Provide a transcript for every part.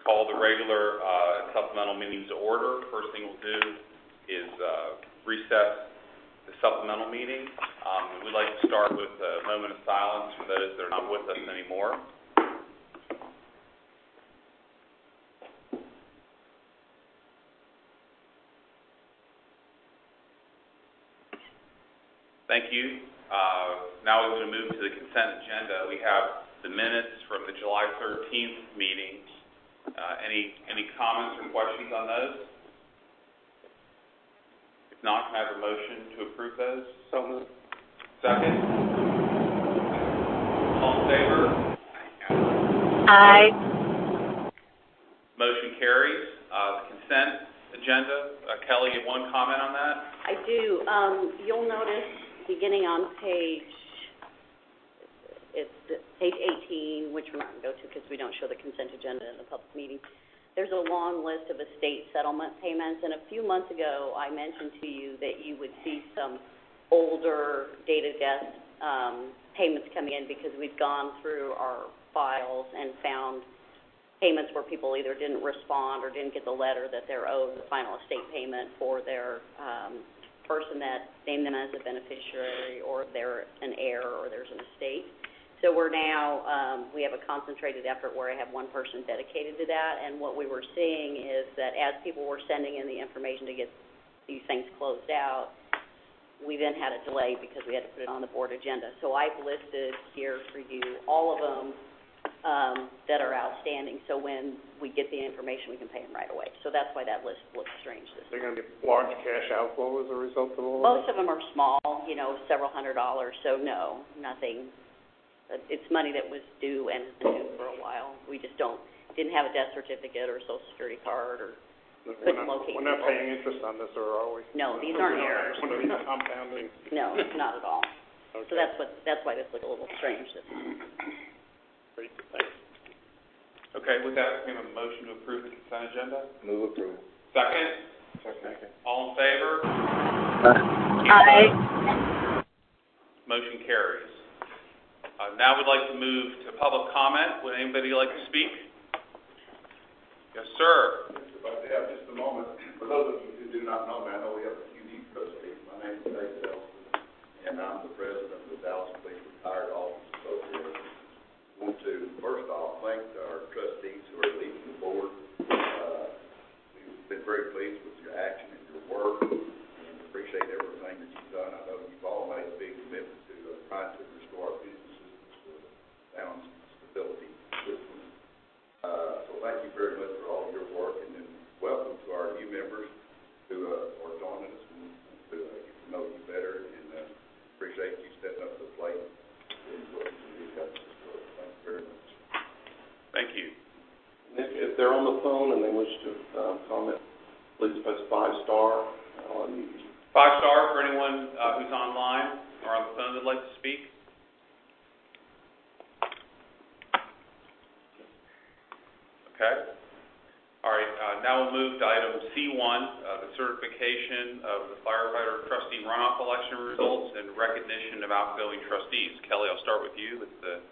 Call the regular and supplemental meetings to order. First thing we'll do is recess the supplemental meeting. We'd like to start with a moment of silence for those that are not with us anymore. Thank you. Now we're going to move to the consent agenda. We have the minutes from the July 13th meeting. Any comments or questions on those? If not, can I have a motion to approve those? So moved. Second? All in favor? Aye. Motion carries. The consent agenda. Kelly, you have one comment on that? I do. You'll notice beginning on page 18, which we're not going to go to because we don't show the consent agenda in the public meeting. There's a long list of estate settlement payments, and a few months ago I mentioned to you that you would see some older dated death payments coming in because we've gone through our files and found payments where people either didn't respond or didn't get the letter that they're owed the final estate payment for their person that named them as a beneficiary, or they're an heir, or there's an estate. So we're now, we have a concentrated effort where I have one person dedicated to that, and what we were seeing is that as people were sending in the information to get these things closed out, we then had a delay because we had to put it on the board agenda. So I've listed here for you all of them that are outstanding, so when we get the information, we can pay them right away. So that's why that list looks strange. They're going to get large cash outflow as a result of all Most of them are small, several $100s, so no, nothing. It's money that was due and has been due for a while. We just didn't have a death certificate or a Social Security card or couldn't locate. We're not paying interest on this, or are we? No, these aren't errors. One of these compounding? No, not at all. Okay. So that's why this looked a little strange. Great, thanks. Okay, with that, we have a motion to approve the consent agenda. Move approval. Second? Second. All in favor? Aye. Motion carries. Now we'd like to move to public comment. Would anybody like to speak? Yes, sir. If I have just a moment. For those of you who do not know me, I know we have a few new trustees. My name is Dave Nelson, and I'm the president of the Dallas Police Retired Officers Association. I want to, first off, thank our trustees who are leading the board. We've been very pleased with your action and your work, and appreciate everything that you've done. I know you've all made a big commitment to trying to restore our business balance and stability systems. So thank you very much for all of your work, and then welcome to our new members who are joining us and to get to know you better, and appreciate you stepping up to the plate and working with these guys. Thank you very much. Thank you. If they're on the phone and they wish to comment, please press 5-star. 5-star for anyone who's online or on the phone that'd like to speak. Okay. All right. Now we'll move to item C1, the certification of the firefighter trustee runoff election results and recognition of outgoing trustees. Kelly, I'll start with you with the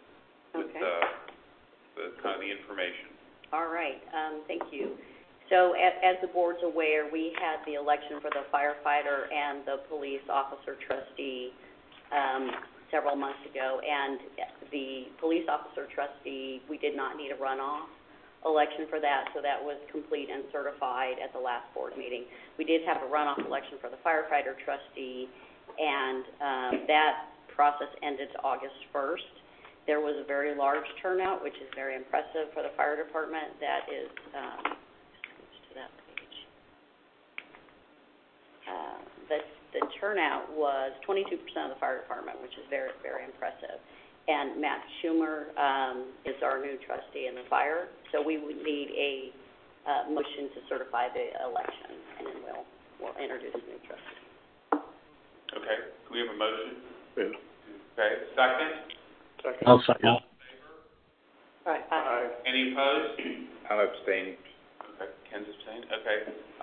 kind of the information. All right. Thank you. So as the board's aware, we had the election for the firefighter and the police officer trustee several months ago, and the police officer trustee, we did not need a runoff election for that, so that was complete and certified at the last board meeting. We did have a runoff election for the firefighter trustee, and that process ended August 1st. There was a very large turnout, which is very impressive for the fire department. That is, to that page. The turnout was 22% of the fire department, which is very, very impressive. And Matt Schumer is our new trustee in the fire, so we would need a motion to certify the election, and then we'll introduce a new trustee. Okay. Do we have a motion? Yeah. Okay. Second? I'll second. All in favor? Aye. Any opposed? I'm abstaining. Okay. Ken's abstained? Okay.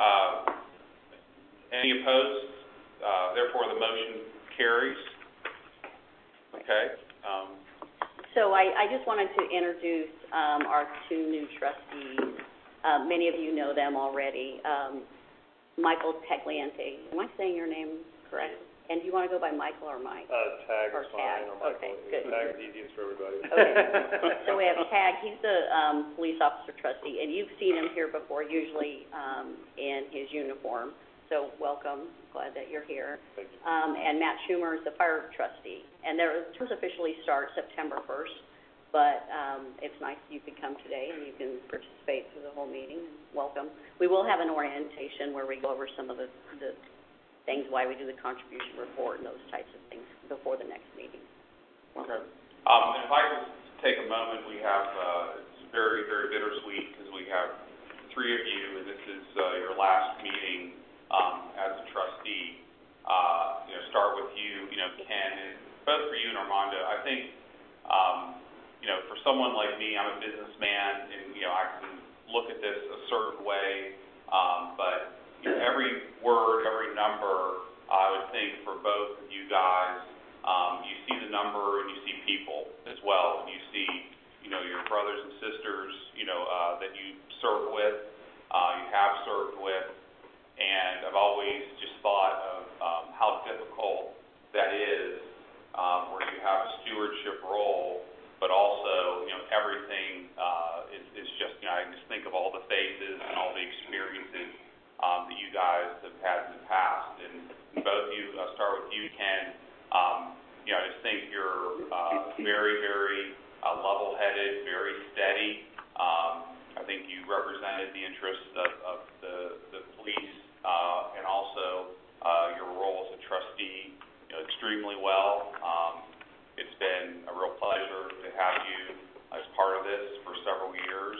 Any opposed? Therefore, the motion carries. Okay. So I just wanted to introduce our two new trustees. Many of you know them already. Michael Tagliente. Am I saying your name correct? And do you want to go by Michael or Mike? Tag Or is fine, Tag. or Michael. Okay, good. Tag's easiest for everybody. Okay. So we have Tag. He's the police officer trustee, and you've seen him here before, usually in his uniform. So welcome. Glad that you're here. Thank you. And Matt Schumer is the fire trustee. And their terms officially start September 1st, but it's nice you could come today and you can participate through the whole meeting. Welcome. We will have an orientation where we go over some of the things, why we do the contribution report and those types of things before the next meeting. Okay. And if I could take a moment, we have, it's very, very bittersweet because we have three of you, and this is your last meeting as a trustee. Start with you, Ken, and both for you and Armando. I think, for someone like me, I'm a businessman, and, I can look at this a certain way, but every word, every number, I would think for both of you guys, you see the number and you see people as well, and you see, your brothers and sisters, that you serve with, you have served with, and I've always just thought of how difficult that is, where you have a stewardship role, but also, everything is just, I just think of all the faces and all the experiences that you guys have had in the past. And both of you, I'll start with you, Ken. I just think you're very, very level-headed, very steady. I think you represented the interests of the police and also your role as a trustee extremely well. It's been a real pleasure to have you as part of this for several years.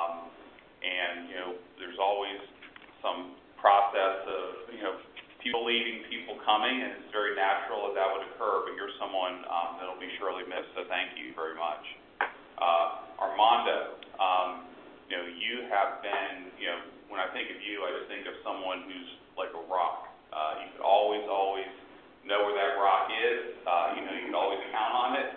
And, there's always some process of, people leaving, people coming, and it's very natural that would occur, but you're someone that'll be surely missed, so thank you very much. Armando, you have been, when I think of you, I just think of someone who's like a rock. You could always know where that rock is. You can always count on it.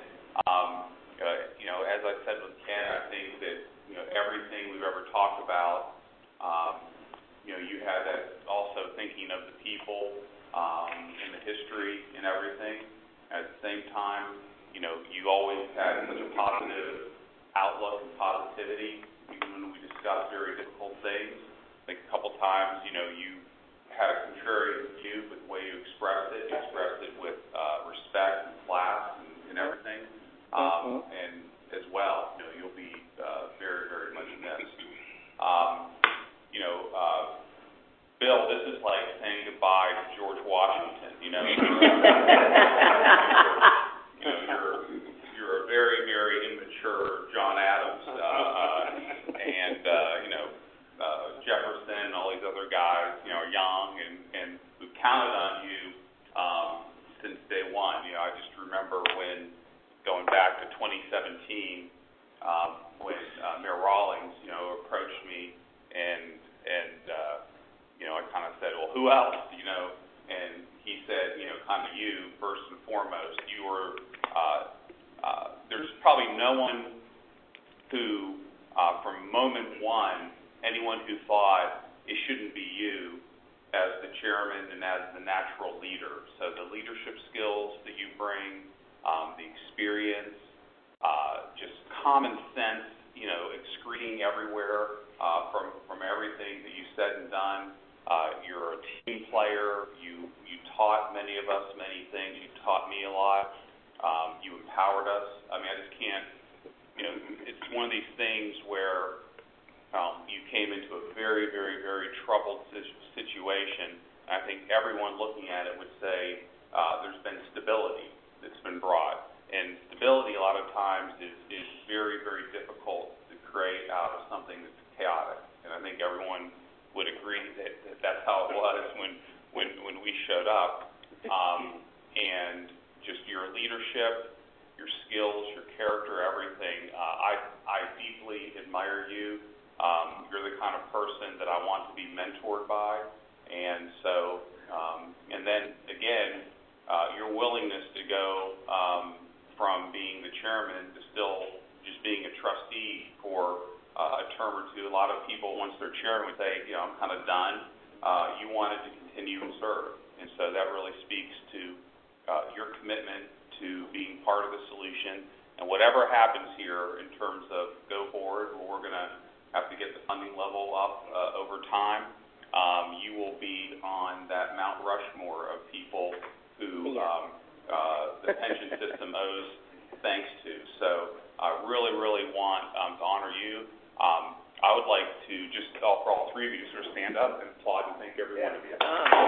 As I said with Ken, I think that, everything we've ever talked about, you had that also thinking of the people and the history and everything. At the same time, you always had such a positive outlook and positivity, even when we discussed very difficult things. I think a couple times, you had a contrarian view, but the way you expressed it with respect and class and everything. And as well, you'll be very, very much missed. Bill, this is like saying goodbye to George Washington, You're a very, very immature John Adams, and Jefferson and all these other guys, are young, and we've counted on you since day one. I just remember when, going back to 2017, when Mayor Rawlings, approached me, and I kind of said, well, who else, and he said, kind of you, first and foremost. You were, there's probably no one who, from moment one, anyone who thought it shouldn't be you as the chairman and as the natural leader. So the leadership skills that you bring, the experience, just common sense, excreting everywhere from everything that you said and done. You're a team player. You taught many of us many things. You taught me a lot. You empowered us. I mean, I just can't, it's one of these things where you came into a very, very, very troubled situation. I think everyone looking at it would say there's been stability that's been brought. And stability a lot of times is very, very difficult to create out of something that's chaotic. And I think everyone would agree that that's how it was when we showed up. And just your leadership, your skills, your character, everything. I deeply admire you. You're the kind of person that I want to be mentored by. And so, and then again, your willingness to go from being the chairman to still just being a trustee for a term or two. A lot of people, once they're chairman, would say, I'm kind of done. You wanted to continue and serve. And so that really speaks to your commitment to being part of the solution. And whatever happens here in terms of go forward, where we're going to have to get the funding level up over time, you will be on that Mount Rushmore of people who the pension system owes thanks to. So I really, really want to honor you. I would like to just for all three of you to sort of stand up and applaud and thank every one of you.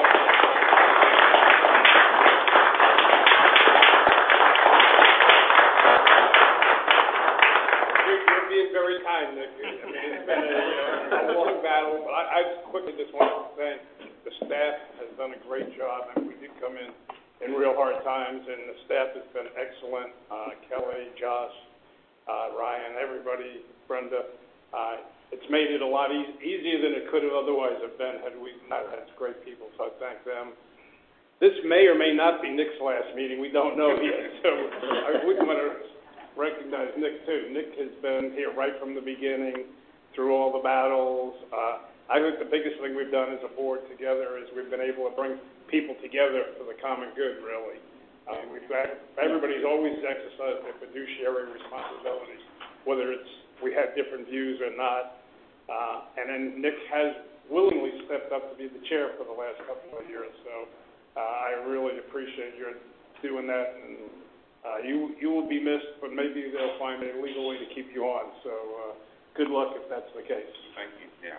You're being very kind, Nick. I mean, it's been a long battle, but I quickly just want to thank the staff has done a great job. I mean, we did come in real hard times, and the staff has been excellent. Kelly, Josh, Ryan, everybody, Brenda. It's made it a lot easier than it could have otherwise have been had we not had great people, so I thank them. This may or may not be Nick's last meeting. We don't know yet, so I would want to recognize Nick, too. Nick has been here right from the beginning through all the battles. I think the biggest thing we've done as a board together is we've been able to bring people together for the common good, really. Everybody's always exercised their fiduciary responsibilities, whether it's we had different views or not. And then Nick has willingly stepped up to be the chair for the last couple of years. So I really appreciate your doing that. And you will be missed, but maybe they'll find a legal way to keep you on. So good luck if that's the case. Thank you. Yeah.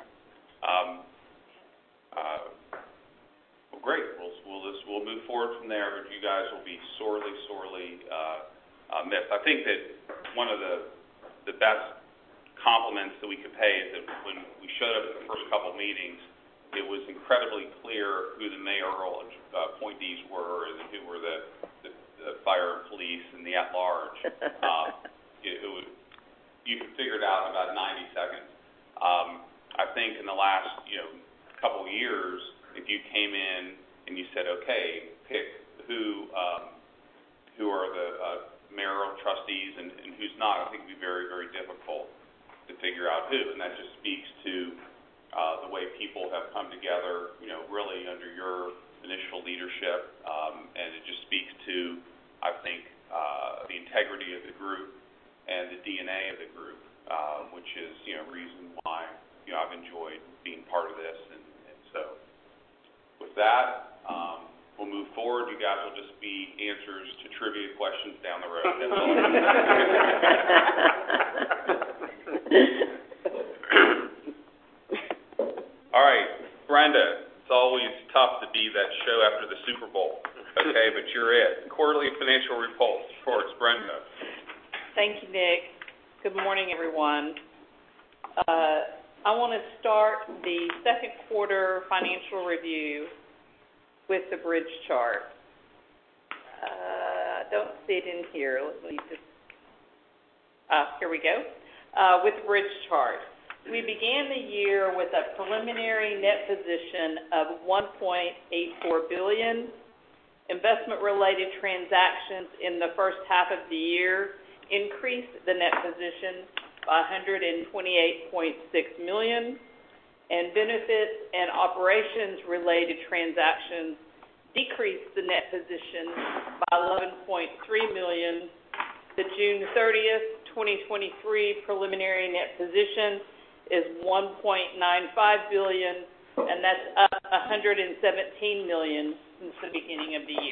Well, great. We'll move forward from there, but you guys will be sorely missed. I think that one of the best compliments that we could pay is that when we showed up at the first couple meetings, it was incredibly clear who the mayoral appointees were and who were the fire and police and the at-large. You could figure it out in about 90 seconds. I think in the last couple years, if you came in and you said, okay, pick who are the mayoral trustees and who's not, I think it would be very, very difficult to figure out who, and that just speaks to the way people have come together, really under your initial leadership, and it just speaks to, I think, the integrity of the group and the DNA of the group, which is, reason why, I've enjoyed being part of this, and so with that, we'll move forward. You guys will just be answers to trivia questions down the road. All right, Brenda, it's always tough to be that show after the Super Bowl, okay, but you're it. Quarterly financial reports, Brenda. Thank you, Nick. Good morning, everyone. I want to start the second quarter financial review with the bridge chart. I don't see it in here. Let me just, here we go. With the bridge chart. We began the year with a preliminary net position of $1.84 billion. Investment-related transactions in the first half of the year increased the net position by $128.6 million, and benefits and operations-related transactions decreased the net position by $11.3 million. The June 30th, 2023 preliminary net position is $1.95 billion, and that's up $117 million since the beginning of the year.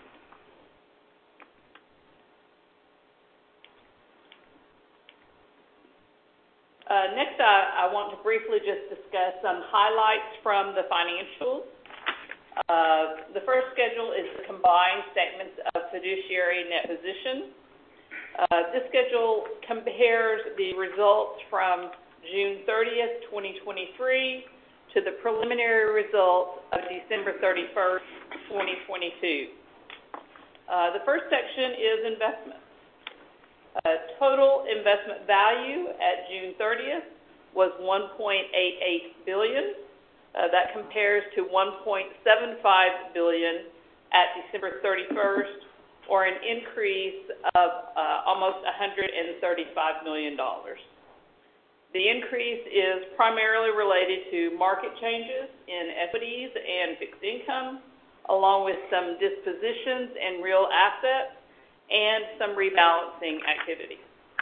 Next, I want to briefly just discuss some highlights from the financials. The first schedule is the combined statements of fiduciary net position. This schedule compares the results from June 30th, 2023 to the preliminary results of December 31st, 2022. The first section is investments. Total investment value at June 30th was $1.88 billion. That compares to $1.75 billion at December 31st, or an increase of almost $135 million. The increase is primarily related to market changes in equities and fixed income, along with some dispositions in real assets and some rebalancing activity.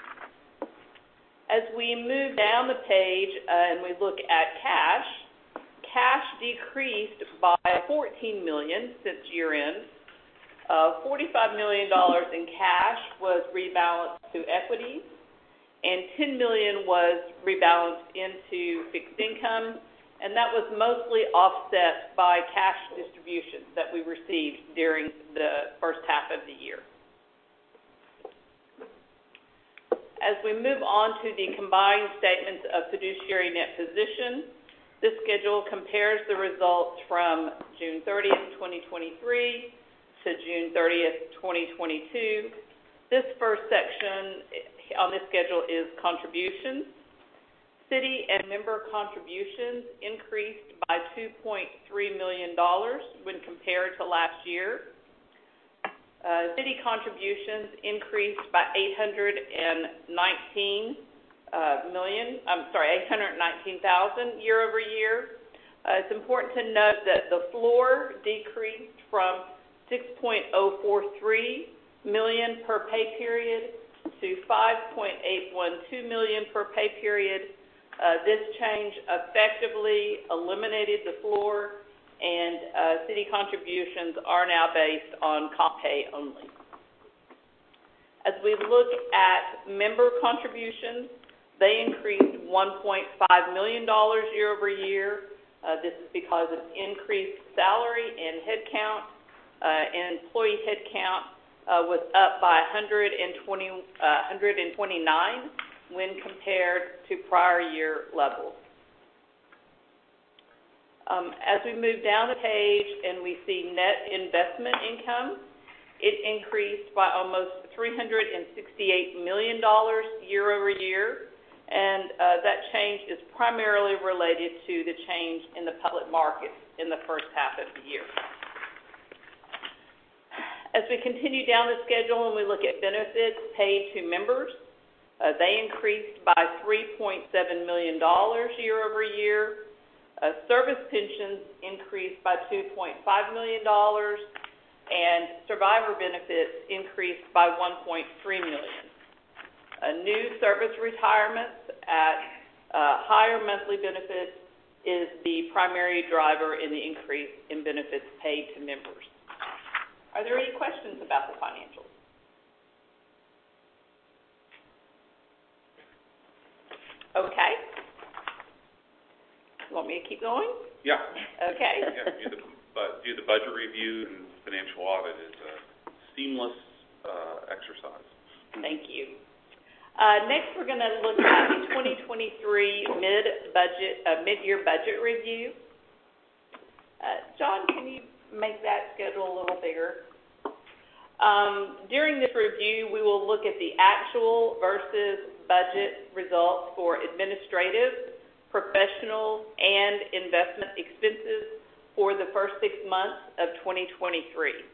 As we move down the page and we look at cash decreased by $14 million since year-end. $45 million in cash was rebalanced to equities, and $10 million was rebalanced into fixed income, and that was mostly offset by cash distributions that we received during the first half of the year. As we move on to the combined statements of fiduciary net position, this schedule compares the results from June 30th, 2023 to June 30th, 2022. This first section on this schedule is contributions. City and member contributions increased by $2.3 million when compared to last year. City contributions increased by $819,000 year over year. It's important to note that the floor decreased from $6.043 million per pay period to $5.812 million per pay period. This change effectively eliminated the floor, and city contributions are now based on comp pay only. As we look at member contributions, they increased $1.5 million year over year. This is because of increased salary and headcount. Employee headcount was up by 129 when compared to prior year levels. As we move down the page and we see net investment income, it increased by almost $368 million year over year, and that change is primarily related to the change in the public markets in the first half of the year. As we continue down the schedule and we look at benefits paid to members, they increased by $3.7 million year over year. Service pensions increased by $2.5 million, and survivor benefits increased by $1.3 million. New service retirements at higher monthly benefits is the primary driver in the increase in benefits paid to members. Are there any questions about the financials? Okay. You want me to keep going? Yeah. Okay. Yeah, do the budget review and financial audit is a seamless exercise. Thank you. Next, we're going to look at the 2023 mid-year budget review. John, can you make that schedule a little bigger? During this review, we will look at the actual versus budget results for administrative, professional, and investment expenses for the first 6 months of 2023.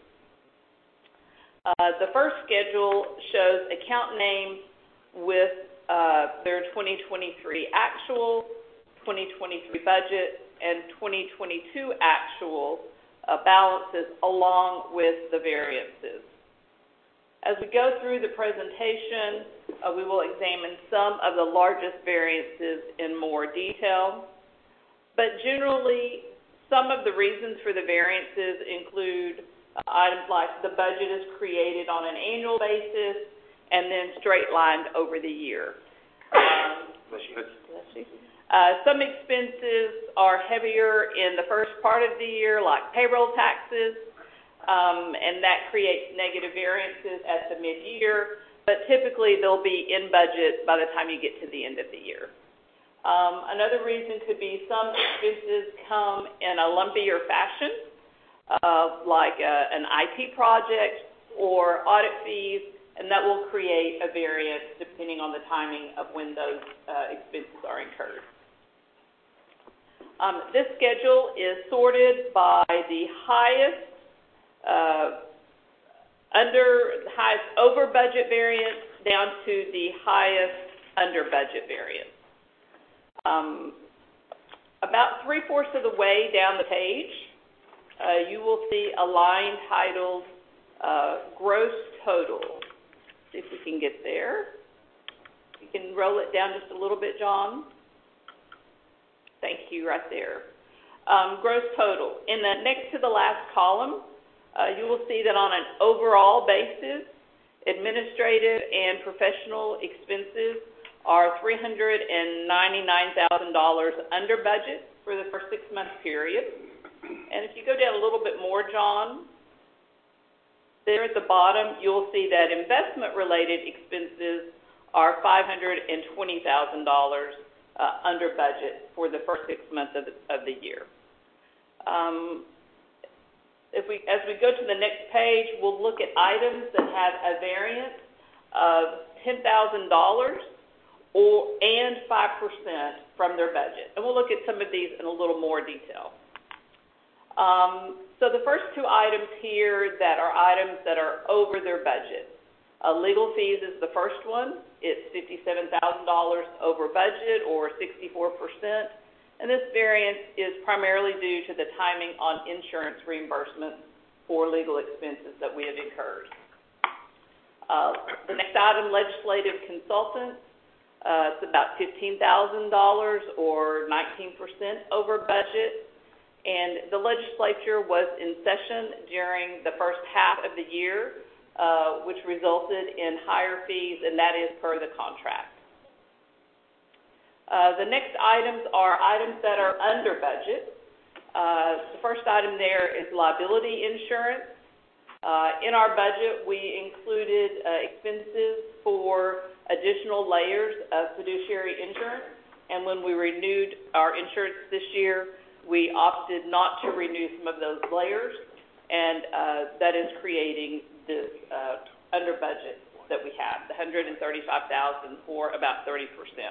The first schedule shows account names with their 2023 actual, 2023 budget, and 2022 actual balances along with the variances. As we go through the presentation, we will examine some of the largest variances in more detail. But generally, some of the reasons for the variances include items like the budget is created on an annual basis and then straight-lined over the year. Some expenses are heavier in the first part of the year, like payroll taxes, and that creates negative variances at the mid-year, but typically they'll be in budget by the time you get to the end of the year. Another reason could be some expenses come in a lumpier fashion, like an IT project or audit fees, and that will create a variance depending on the timing of when those expenses are incurred. This schedule is sorted by the highest under the highest over budget variance down to the highest under budget variance. About 3/4 of the way down the page, you will see a line titled gross total. See if we can get there. You can roll it down just a little bit, John. Thank you, right there. Gross total. In the next to the last column, you will see that on an overall basis, administrative and professional expenses are $399,000 under budget for the first 6-month period. And if you go down a little bit more, John, there at the bottom, you'll see that investment-related expenses are $520,000 under budget for the first 6 months of the year. As we go to the next page, we'll look at items that have a variance of $10,000 and 5% from their budget. And we'll look at some of these in a little more detail. So the first two items here that are items that are over their budget. Legal fees is the first one. It's $57,000 over budget, or 64%. And this variance is primarily due to the timing on insurance reimbursement for legal expenses that we have incurred. The next item, legislative consultants, it's about $15,000 or 19% over budget. And the legislature was in session during the first half of the year, which resulted in higher fees, and that is per the contract. The next items are items that are under budget. The first item there is liability insurance. In our budget, we included expenses for additional layers of fiduciary insurance, and when we renewed our insurance this year, we opted not to renew some of those layers, and that is creating this under budget that we have, the $135,000 for about 30%.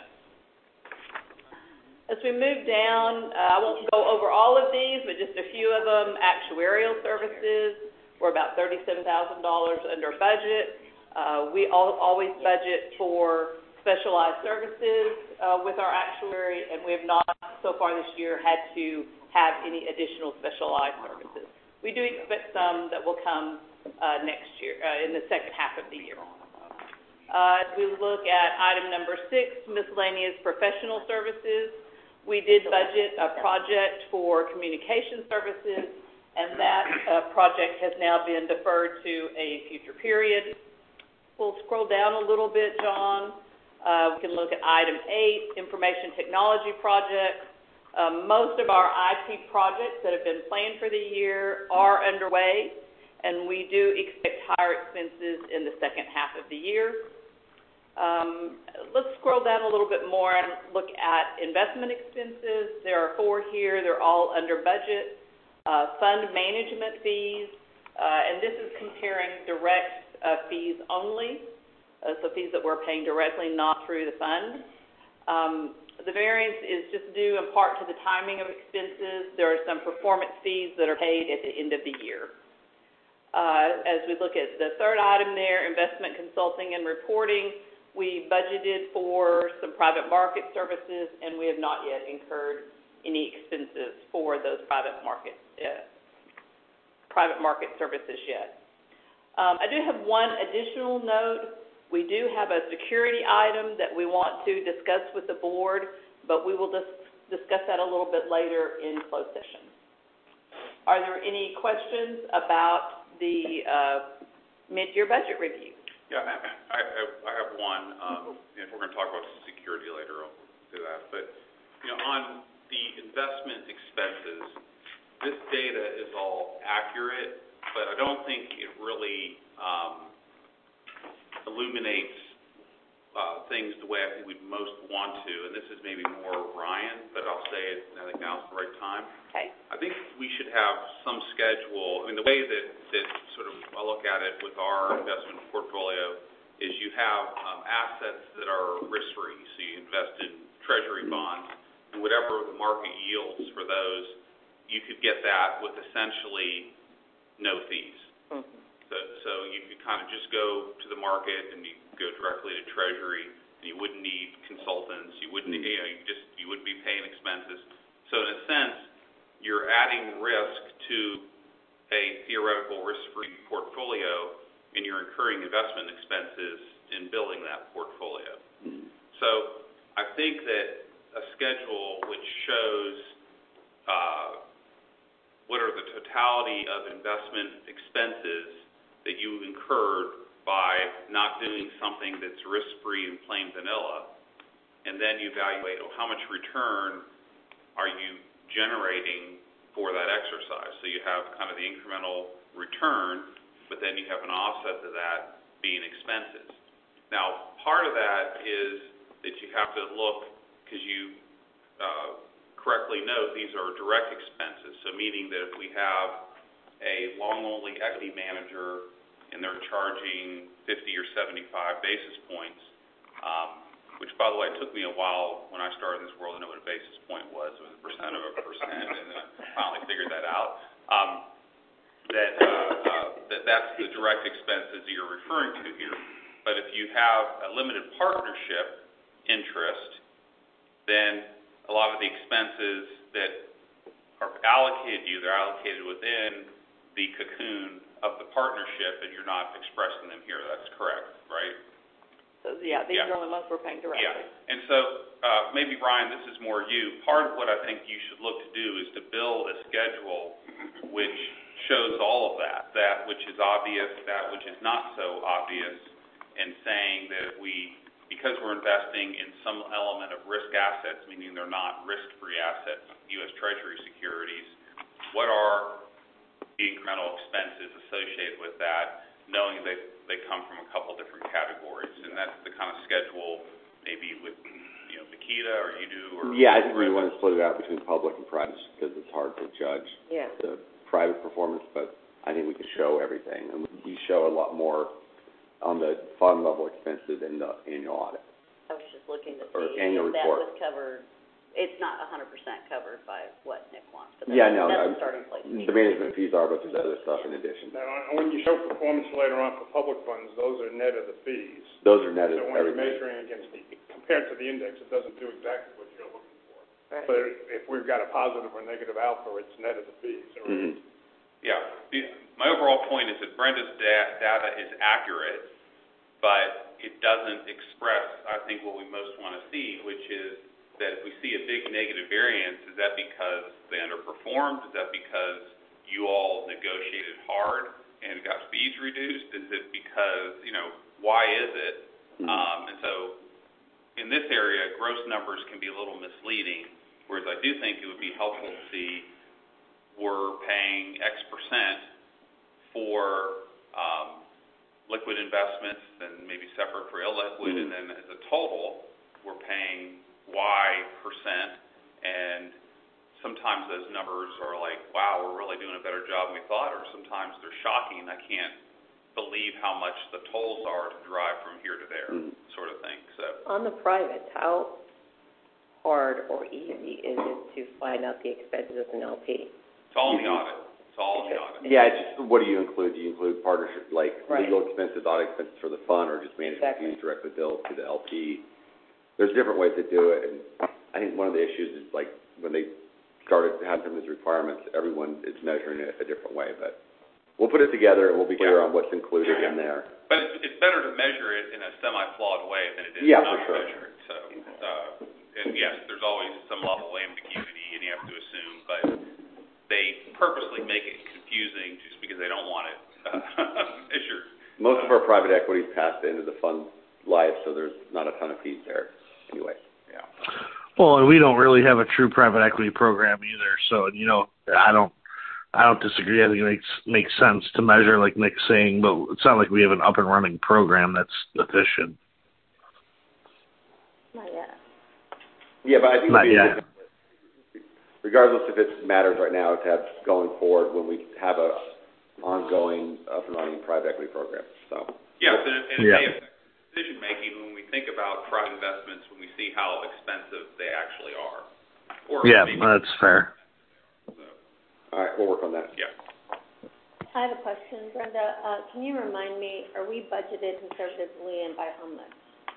As we move down, I won't go over all of these, but just a few of them. Actuarial services were about $37,000 under budget. We always budget for specialized services with our actuary, and we have not so far this year had to have any additional specialized services. We do expect some that will come next year, in the second half of the year. As we look at item number 6, miscellaneous professional services, we did budget a project for communication services, and that project has now been deferred to a future period. We'll scroll down a little bit, John. We can look at item 8, information technology projects. Most of our IT projects that have been planned for the year are underway, and we do expect higher expenses in the second half of the year. Let's scroll down a little bit more and look at investment expenses. There are 4 here. They're all under budget. Fund management fees, and this is comparing direct fees only, so fees that we're paying directly, not through the fund. The variance is just due in part to the timing of expenses. There are some performance fees that are paid at the end of the year. As we look at the third item there, investment consulting and reporting, we budgeted for some private market services, and we have not yet incurred any expenses for those private market services yet. I do have one additional note. We do have a security item that we want to discuss with the board, but we will discuss that a little bit later in closed session. Are there any questions about the mid-year budget review? Yeah, I have one. If we're going to talk about security later, I'll do that. But, on the investment expenses, this data is all accurate, but I don't think it really illuminates things the way I think we'd most want to. And this is maybe more Ryan, but I'll say it, I think now's the right time. Okay. I think we should have some schedule. I mean, the way that sort of I look at it with our investment portfolio is you have assets that are risk-free. So you invest in treasury bonds, and whatever the market yields for those, you could get that with essentially no fees. Mm-hmm. So you could kind of just go to the market and you go directly to Treasury, and you wouldn't need consultants, you wouldn't, you wouldn't be paying expenses. So in a sense, you're adding risk to a theoretical risk-free portfolio, and you're incurring investment expenses in building that portfolio. So I think that a schedule which shows what are the totality of investment expenses that you incurred by not doing something that's risk-free and plain vanilla, and then you evaluate how much return are you generating for that exercise. So you have kind of the incremental return, but then you have an offset to that being expenses. Now, part of that is that you have to look, because you correctly note these are direct expenses, so meaning that if we have a long-only equity manager and they're charging 50 or 75 basis points, which, by the way, it took me a while when I started in this world to know what a basis point was. It was a percent of a percent, and then I finally figured that out. That's the direct expenses that you're referring to here. But if you have a limited partnership interest, then a lot of the expenses that are allocated to you, they're allocated within the cocoon of the partnership, and you're not expressing them here. That's correct, right? So, these are the ones we're paying directly. Yeah, and so maybe, Brian, this is more you. Part of what I think you should look to do is to build a schedule which shows all of that which is obvious, that which is not so obvious, and saying that because we're investing in some element of risk assets, meaning they're not risk-free assets, U.S. Treasury securities, what are the incremental expenses associated with that, knowing that they come from a couple different categories, and that's the kind of schedule maybe with Nikita or you do, or I think we want to split it out between public and private because it's hard to judge the private performance, but I think we can show everything, and we show a lot more on the fund level expenses in the annual audit. I was just looking to Or see annual if that report. was covered. It's not 100% covered by what Nick wants, but Yeah, that's, no, that's a starting place. the management fees are, but there's other stuff in addition. Now, when you show performance later on for public funds, those are net of the fees. Those are netted So when you're everything. measuring against compared to the index, it doesn't do exactly what you're looking for. Right. But if we've got a positive or negative alpha, it's net of the fees. Mm-hmm. Yeah. My overall point is that Brenda's data is accurate, but it doesn't express, I think, what we most want to see, which is that if we see a big negative variance, is that because they underperformed? Is that because you all negotiated hard and got fees reduced? Is it because, why is it? And so in this area, gross numbers can be a little misleading, whereas I do think it would be helpful to see we're paying X percent for liquid investments and maybe separate for illiquid, and then as a total, we're paying Y percent, and sometimes those numbers are like, wow, we're really doing a better job than we thought, or sometimes they're shocking. I can't believe how much the tolls are to drive from here to there, sort of thing. So on the private, how hard or easy is it to find out the expenses of an LP? it's all in the audit. It's all in the audit. Yeah, it's just, what do you include? Do you include partnership, like Right. legal expenses, audit expenses for the fund, or just management fees directly billed to the LP? There's different ways to do it, and I think one of the issues is, like, when they started having some of these requirements, everyone is measuring it a different way, but we'll put it together, and we'll be clear on what's included in there. But it's better to measure it in a semi-flawed way than it is Yeah, not for sure. to measure it. So, and yes, there's always some level of ambiguity, and you have to assume, but they purposely make it confusing just because they don't want it measured. Most of our private equity is passed into the fund life, so there's not a ton of fees there anyway. Yeah. Well, and we don't really have a true private equity program either, so I don't disagree. I think it makes sense to measure, like Nick's saying, but it's not like we have an up and running program that's efficient. Not yet. Yeah, but I think Not yet. regardless if it matters right now, to have going forward when we have a ongoing up and running private equity program. So Yes, and it may affect decision making when we think about private investments, when we see how expensive they actually are. Or Yeah, maybe, that's fair. so, all right, we'll work on that. yeah. I have a question, Brenda. Can you remind me, are we budgeted conservatively and by how much?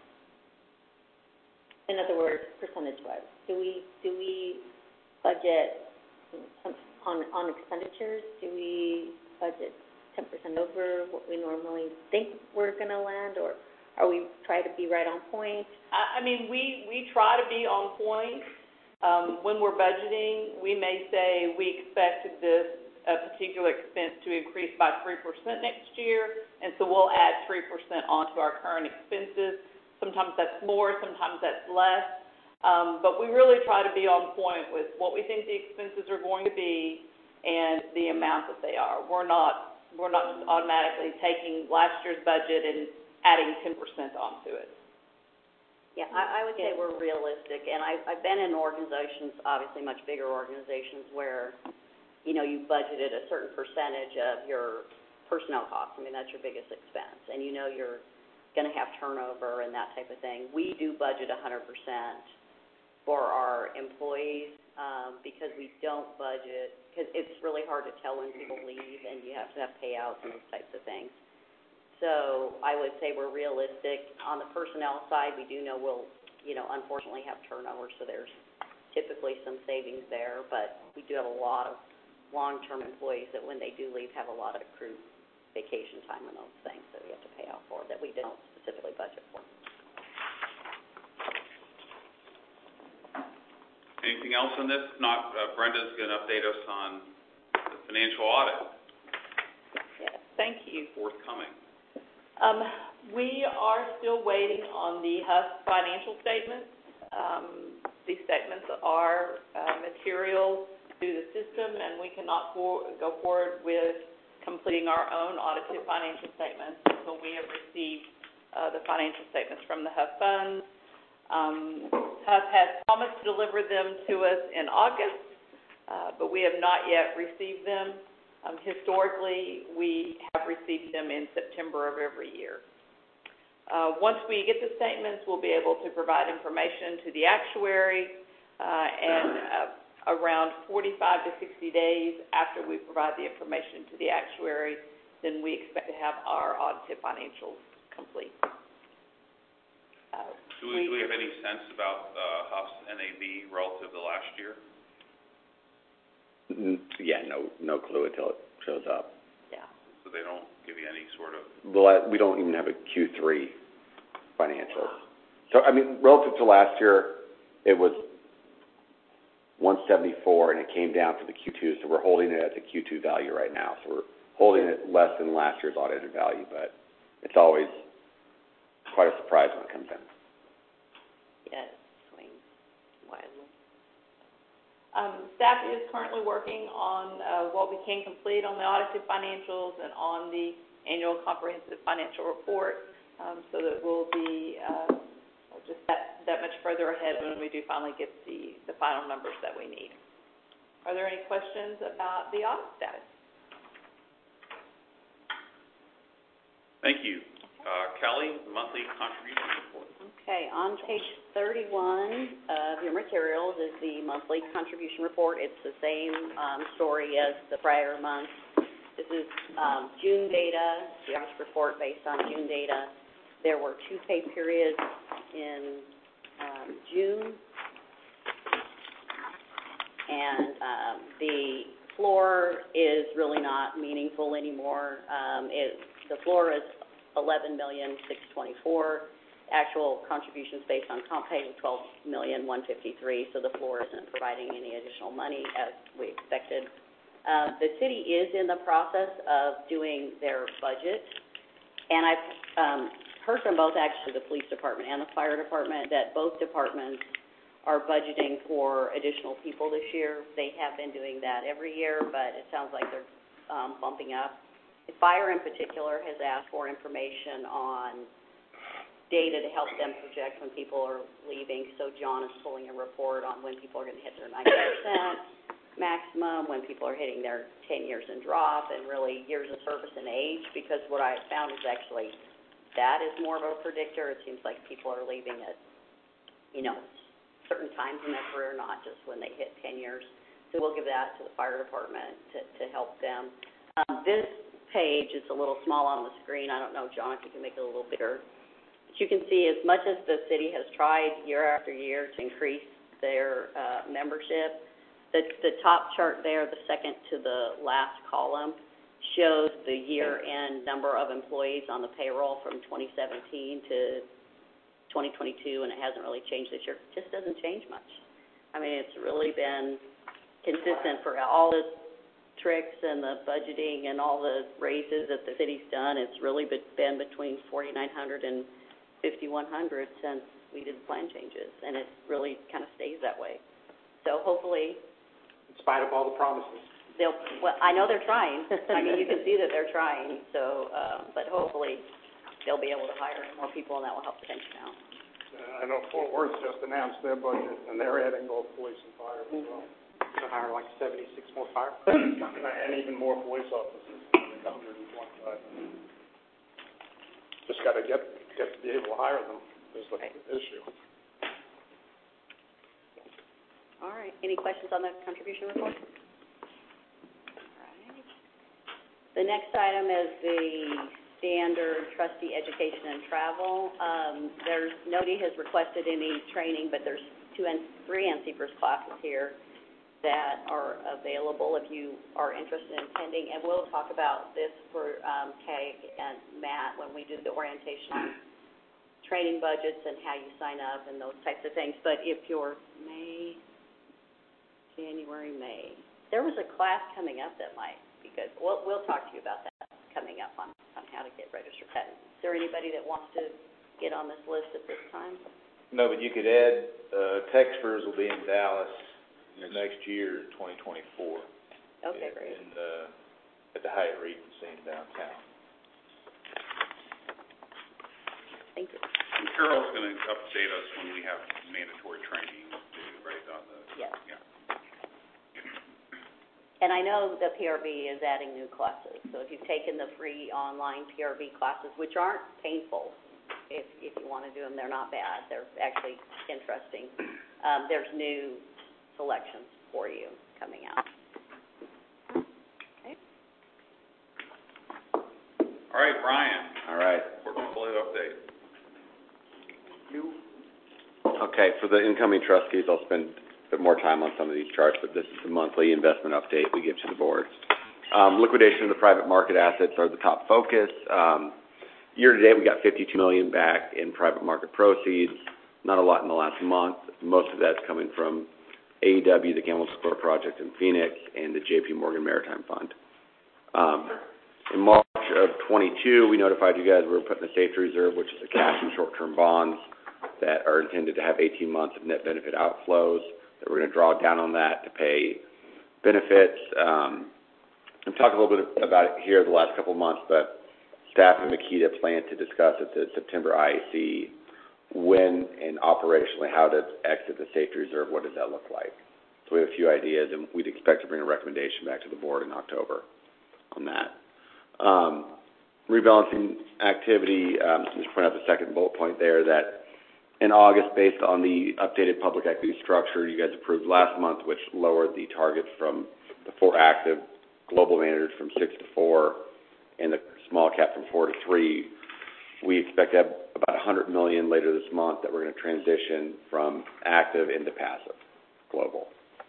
In other words, percentage-wise, do we budget on expenditures? Do we budget 10% over what we normally think we're going to land, or are we try to be right on point? I mean, we try to be on point. When we're budgeting, we may say we expect a particular expense to increase by 3% next year, and so we'll add 3% onto our current expenses. Sometimes that's more, sometimes that's less, but we really try to be on point with what we think the expenses are going to be and the amount that they are. We're not just automatically taking last year's budget and adding 10% onto it. Yeah, I would say we're realistic, and I've been in organizations, obviously much bigger organizations, where, you budgeted a certain percentage of your personnel costs. I mean, that's your biggest expense, and you're going to have turnover and that type of thing. We do budget 100% for our employees because we don't budget, because it's really hard to tell when people leave, and you have to have payouts and those types of things. So I would say we're realistic. On the personnel side, we do know we'll, unfortunately have turnover, so there's typically some savings there, but we do have a lot of long-term employees that when they do leave have a lot of accrued vacation time and those things that we have to pay out for that we don't specifically budget for. Anything else on this? If not, Brenda's going to update us on the financial audit. Yes, thank you. Forthcoming. We are still waiting on the HUF financial statements. These statements are material to the system, and we cannot go forward with completing our own audited financial statements until we have received the financial statements from the HUF funds. HUF has promised to deliver them to us in August, but we have not yet received them. Historically, we have received them in September of every year. Once we get the statements, we'll be able to provide information to the actuary, and around 45 to 60 days after we provide the information to the actuary, then we expect to have our audited financials complete. Do we have any sense about HUF's NAV relative to last year? Yeah, no clue until it shows up. Yeah. So they don't give you any sort of... Well, we don't even have a Q3 financial. So, I mean, relative to last year, it was 174, and it came down for the Q2, so we're holding it at the Q2 value right now. So we're holding it less than last year's audited value, but it's always quite a surprise when it comes in. Yeah, it swings wildly. Staff is currently working on what we can complete on the audited financials and on the annual comprehensive financial report, so that we'll be just that much further ahead when we do finally get the final numbers that we need. Are there any questions about the audit status? Thank you. Kelly, monthly contribution report. Okay, on page 31 of your materials is the monthly contribution report. It's the same story as the prior month. This is June data, the audit report based on June data. There were 2 pay periods in June, and the floor is really not meaningful anymore. The floor is $11,624,000. Actual contributions based on comp pay was $12,153,000, so the floor isn't providing any additional money as we expected. The city is in the process of doing their budget, and I've heard from both, actually, the police department and the fire department, that both departments are budgeting for additional people this year. They have been doing that every year, but it sounds like they're bumping up. The fire, in particular, has asked for information on data to help them project when people are leaving. So John is pulling a report on when people are going to hit their 90% maximum, when people are hitting their 10 years and drop, and really years of service and age, because what I found is actually that is more of a predictor. It seems like people are leaving at, certain times in their career, not just when they hit 10 years. So we'll give that to the fire department to help them. This page is a little small on the screen. I don't know, John, if you can make it a little bigger. But you can see as much as the city has tried year after year to increase their membership, the top chart there, the second to the last column, shows the year-end number of employees on the payroll from 2017 to 2022, and it hasn't really changed this year. It just doesn't change much. I mean, it's really been consistent for all the tricks and the budgeting and all the raises that the city's done. It's really been between 4,900 and 5,100 since we did the plan changes, and it really kind of stays that way. So hopefully, In spite of all the promises. well, I know they're trying. I mean, you can see that they're trying, so, but hopefully they'll be able to hire more people, and that will help the pension out. I know Fort Worth just announced their budget, and they're adding both police and fire as well. To hire like 76 more fire. And even more police officers, 125. Just got to get to be able to hire them is the issue. All right. Any questions on the contribution report? All right. The next item is the standard trustee education and travel. Nobody has requested any training, but there's 3 NCFERS classes here that are available if you are interested in attending. And we'll talk about this for Kay and Matt when we do the orientation on training budgets and how you sign up and those types of things. But if you're January, May, there was a class coming up that might be good. We'll talk to you about that coming up on how to get registered. Is there anybody that wants to get on this list at this time? No, but you could add, TexFERS will be in Dallas next year, 2024. Okay, great. At the Hyatt Regency in downtown. Thank you. And Carol's going to update us when we have mandatory training, right, on the... Yes. Yeah. And I know the PRV is adding new classes, so if you've taken the free online PRV classes, which aren't painful, if you want to do them, they're not bad. They're actually interesting. There's new selections for you coming out. Okay. All right, Brian. All right. Portfolio update. Okay, for the incoming trustees, I'll spend a bit more time on some of these charts, but this is the monthly investment update we give to the board. Liquidation of the private market assets are the top focus. Year to date, we got $52 million back in private market proceeds. Not a lot in the last month. Most of that's coming from AEW, the Gamble Square project in Phoenix, and the JP Morgan Maritime Fund. In March of 22, we notified you guys we were putting a safety reserve, which is a cash and short-term bonds that are intended to have 18 months of net benefit outflows, that we're going to draw down on that to pay benefits. I've talked a little bit about it here the last couple of months, but staff and Makita plan to discuss at the September IAC when and operationally how to exit the safety reserve, what does that look like. So we have a few ideas, and we'd expect to bring a recommendation back to the board in October on that. Rebalancing activity, just point out the second bullet point there that in August, based on the updated public equity structure you guys approved last month, which lowered the target from the 4 active global managers from 6 to 4 and the small cap from 4 to 3, we expect to have about $100 million later this month that we're going to transition from active into passive global.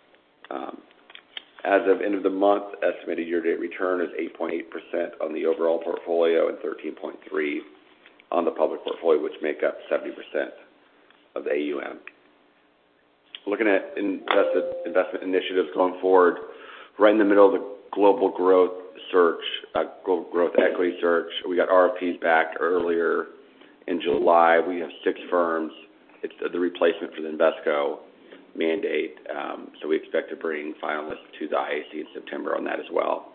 As of end of the month, estimated year-to-date return is 8.8% on the overall portfolio and 13.3% on the public portfolio, which make up 70% of the AUM. Looking at investment initiatives going forward, right in the middle of the global growth search, global growth equity search, we got RFPs back earlier in July. We have 6 firms. It's the replacement for the Invesco mandate, so we expect to bring finalists to the IAC in September on that as well.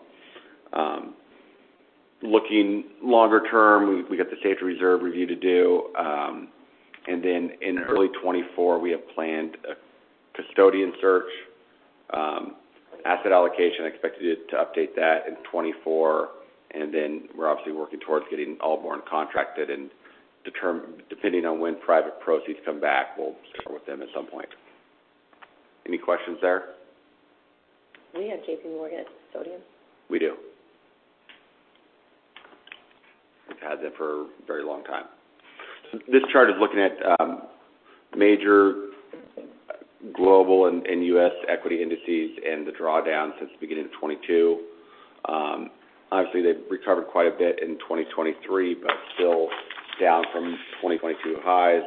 Looking longer term, we got the safety reserve review to do, and then in early 24, we have planned a custodian search, asset allocation. I expected to update that in 24, and then we're obviously working towards getting Allborn contracted and depending on when private proceeds come back, we'll start with them at some point. Any questions there? We have JP Morgan as custodian. We do. had them for a very long time. This chart is looking at major global and U.S. equity indices and the drawdown since the beginning of 22. Obviously, they've recovered quite a bit in 2023, but still down from 2022 highs.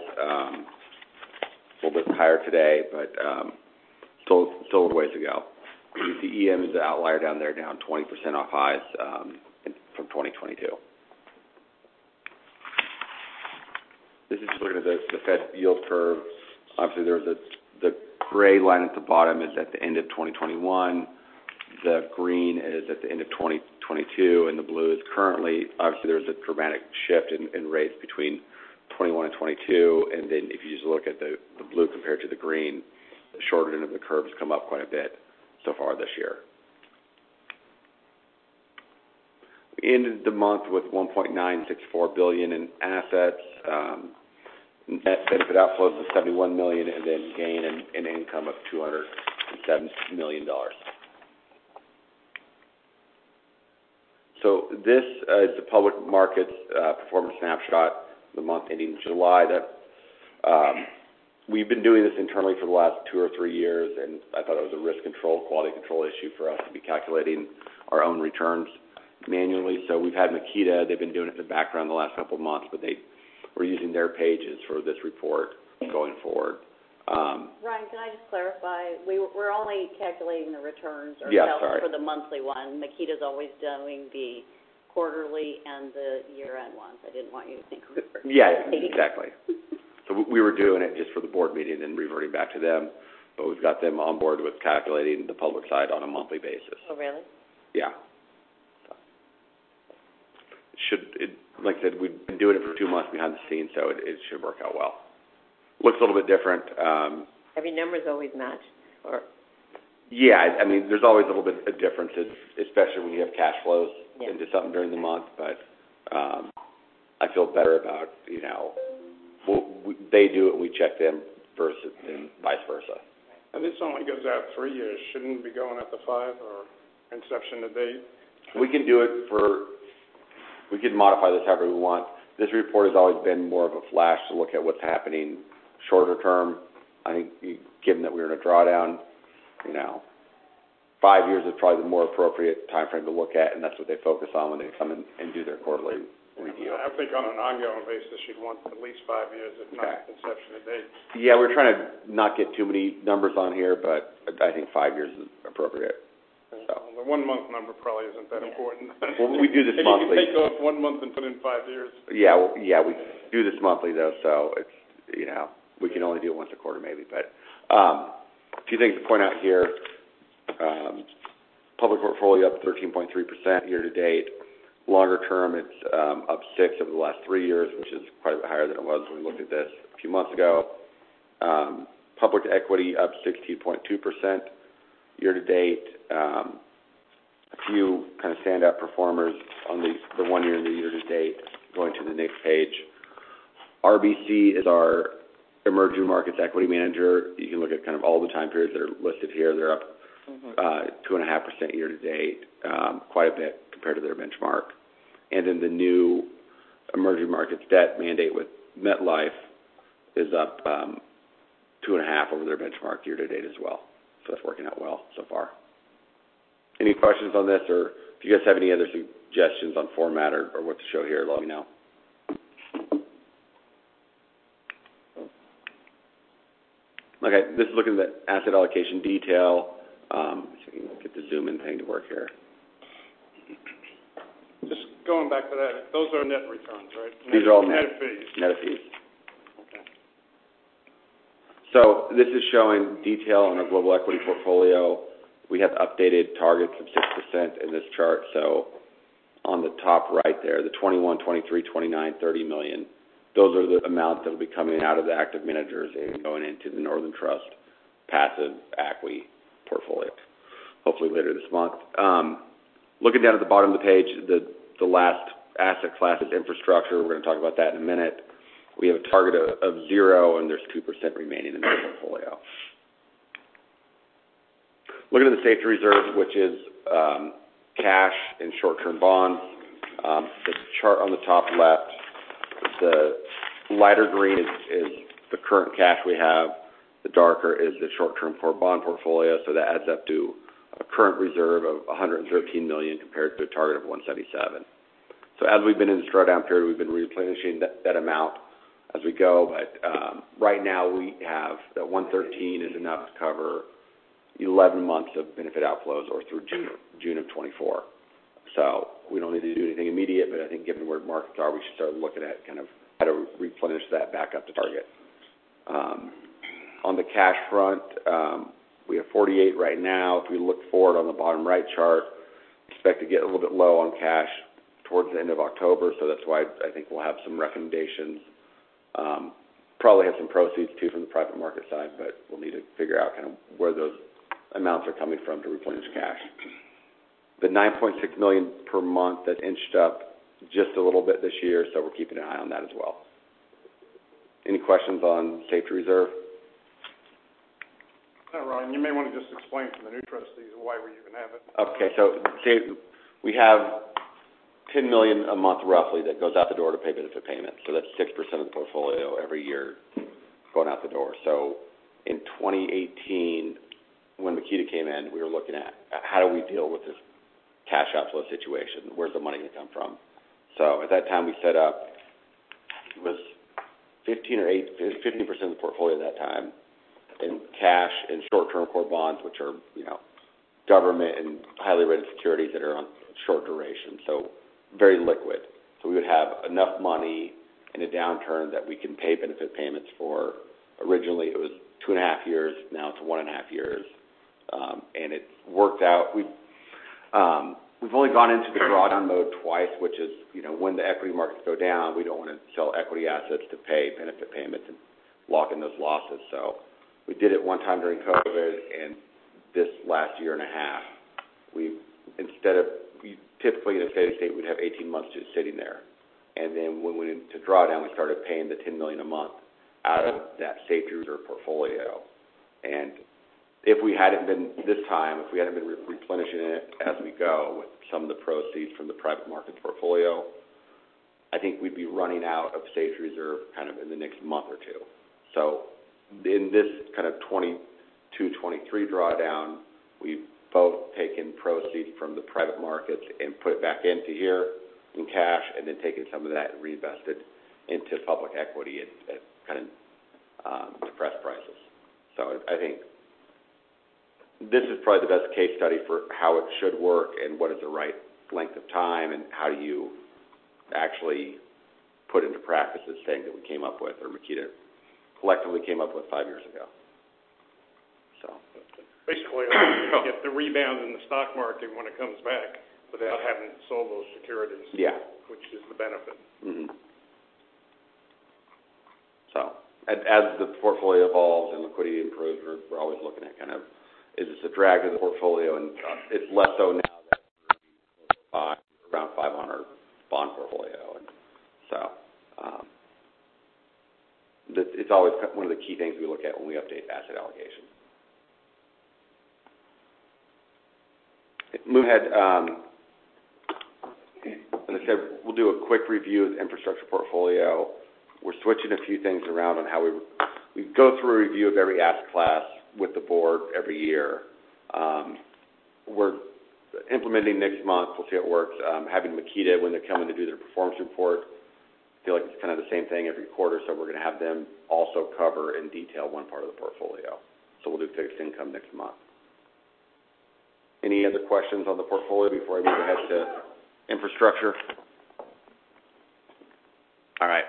A little bit higher today, but still a ways to go. You see EM is the outlier down there, down 20% off highs from 2022. This is just looking at the Fed yield curve. Obviously, the gray line at the bottom is at the end of 2021. The green is at the end of 2022, and the blue is currently. Obviously, there's a dramatic shift in rates between 21 and 22, and then if you just look at the blue compared to the green, the shorter end of the curve has come up quite a bit so far this year. We ended the month with $1.964 billion in assets, net benefit outflows of $71 million, and then gain in income of $207 million. So this is the public markets performance snapshot, the month ending July. That we've been doing this internally for the last 2 or 3 years, and I thought it was a risk control, quality control issue for us to be calculating our own returns manually. So we've had Makita, they've been doing it in the background the last couple of months, but they were using their pages for this report going forward. Ryan, can I just clarify? We're only calculating the returns for the monthly one. Makita's always doing the quarterly and the year-end ones. I didn't want you to think we were... Yeah, exactly. So we were doing it just for the board meeting and reverting back to them, but we've got them on board with calculating the public side on a monthly basis. Oh, really? Yeah. Like I said, we've been doing it for 2 months behind the scenes, so it should work out well. Looks a little bit different. Have your numbers always matched? Or? Yeah, I mean, there's always a little bit of differences, especially when you have cash flows into something during the month, but I feel better about, they do it and we check them versus and vice versa. And this only goes out 3 years. Shouldn't it be going out to 5 or inception to date? We can do it we can modify this however we want. This report has always been more of a flash to look at what's happening shorter term. I think given that we're in a drawdown, 5 years is probably the more appropriate time frame to look at, and that's what they focus on when they come in and do their quarterly review. I think on an ongoing basis, you'd want at least 5 years, if not inception to date. Yeah, we're trying to not get too many numbers on here, but I think 5 years is appropriate. So. The 1 month number probably isn't that important. Well, we do this monthly. You can take off 1 month and put in 5 years. Yeah, we do this monthly though, so it's we can only do it once a quarter maybe. But a few things to point out here: public portfolio up 13.3% year to date. Longer term, it's up 6 over the last 3 years, which is quite a bit higher than it was when we looked at this a few months ago. Public equity up 16.2% year to date. A few kind of standout performers on the 1 year and the year to date. Going to the next page. RBC is our emerging markets equity manager. You can look at kind of all the time periods that are listed here. They're up 2.5% year to date, quite a bit compared to their benchmark. And then the new emerging markets debt mandate with MetLife is up 2.5 over their benchmark year to date as well. So that's working out well so far. Any questions on this, or if you guys have any other suggestions on format or what to show here, let me know. Okay, this is looking at the asset allocation detail. So you can get the zoom in thing to work here. Just going back to that, those are net returns, right? These are all net fees. Net of fees. Okay. So this is showing detail on our global equity portfolio. We have updated targets of 6% in this chart. So on the top right there, the 21, 23, 29, 30 million, those are the amounts that will be coming out of the active managers and going into the Northern Trust passive ACWI portfolio, hopefully later this month. Looking down at the bottom of the page, the last asset class is infrastructure. We're going to talk about that in a minute. We have a target of 0, and there's 2% remaining in the portfolio. Looking at the safety reserve, which is cash and short-term bonds, The chart on the top left, the lighter green is the current cash we have. The darker is the short-term core bond portfolio, so that adds up to a current reserve of $113 million compared to a target of $177. So as we've been in this drawdown period, we've been replenishing that amount as we go, but right now we have that 113 is enough to cover 11 months of benefit outflows or through June of 24. So we don't need to do anything immediate, but I think given where markets are, we should start looking at kind of how to replenish that back up to target. On the cash front, we have 48 right now. If we look forward on the bottom right chart, expect to get a little bit low on cash towards the end of October, so that's why I think we'll have some recommendations. Probably have some proceeds too from the private market side, but we'll need to figure out kind of where those amounts are coming from to replenish cash. The $9.6 million per month that inched up just a little bit this year, so we're keeping an eye on that as well. Any questions on safety reserve? Ryan, you may want to just explain to the new trustees why we even have it. Okay, so we have $10 million a month roughly that goes out the door to pay benefit payments. So that's 6% of the portfolio every year going out the door. So in 2018, when Makita came in, we were looking at how do we deal with this cash outflow situation? Where's the money going to come from? So at that time we set up, it was 15% of the portfolio at that time in cash and short-term core bonds, which are, government and highly rated securities that are on short duration. So very liquid. So we would have enough money in a downturn that we can pay benefit payments for. Originally it was 2.5 years, now it's 1.5 years. And it worked out. We've only gone into the drawdown mode twice, which is, when the equity markets go down, we don't want to sell equity assets to pay benefit payments and lock in those losses. So we did it one time during COVID, and this last year and a half, typically in a steady state, we'd have 18 months just sitting there. And then when we went into drawdown, we started paying the $10 million a month out of that safety reserve portfolio. And if we hadn't been replenishing it as we go with some of the proceeds from the private markets portfolio, I think we'd be running out of safety reserve kind of in the next month or two. So in this kind of 22-23 drawdown, we've both taken proceeds from the private markets and put it back into here in cash, and then taken some of that and reinvested into public equity at kind of depressed prices. So I think this is probably the best case study for how it should work and what is the right length of time and how do you actually put into practice this thing that we came up with, or Makita collectively came up with 5 years ago. So basically, get the rebound in the stock market when it comes back without having sold those securities. Yeah. Which is the benefit. Mm-hmm. So as the portfolio evolves and liquidity improves, we're always looking at kind of, is this a drag to the portfolio? And it's less so now that we're around 500 bond portfolio. And so it's always one of the key things we look at when we update asset allocation. Move ahead. As I said, we'll do a quick review of the infrastructure portfolio. We're switching a few things around on how we go through a review of every asset class with the board every year. We're implementing next month. We'll see how it works. Having Makita, when they're coming to do their performance report, I feel like it's kind of the same thing every quarter, so we're going to have them also cover in detail one part of the portfolio. So we'll do fixed income next month. Any other questions on the portfolio before I move ahead to infrastructure? All right.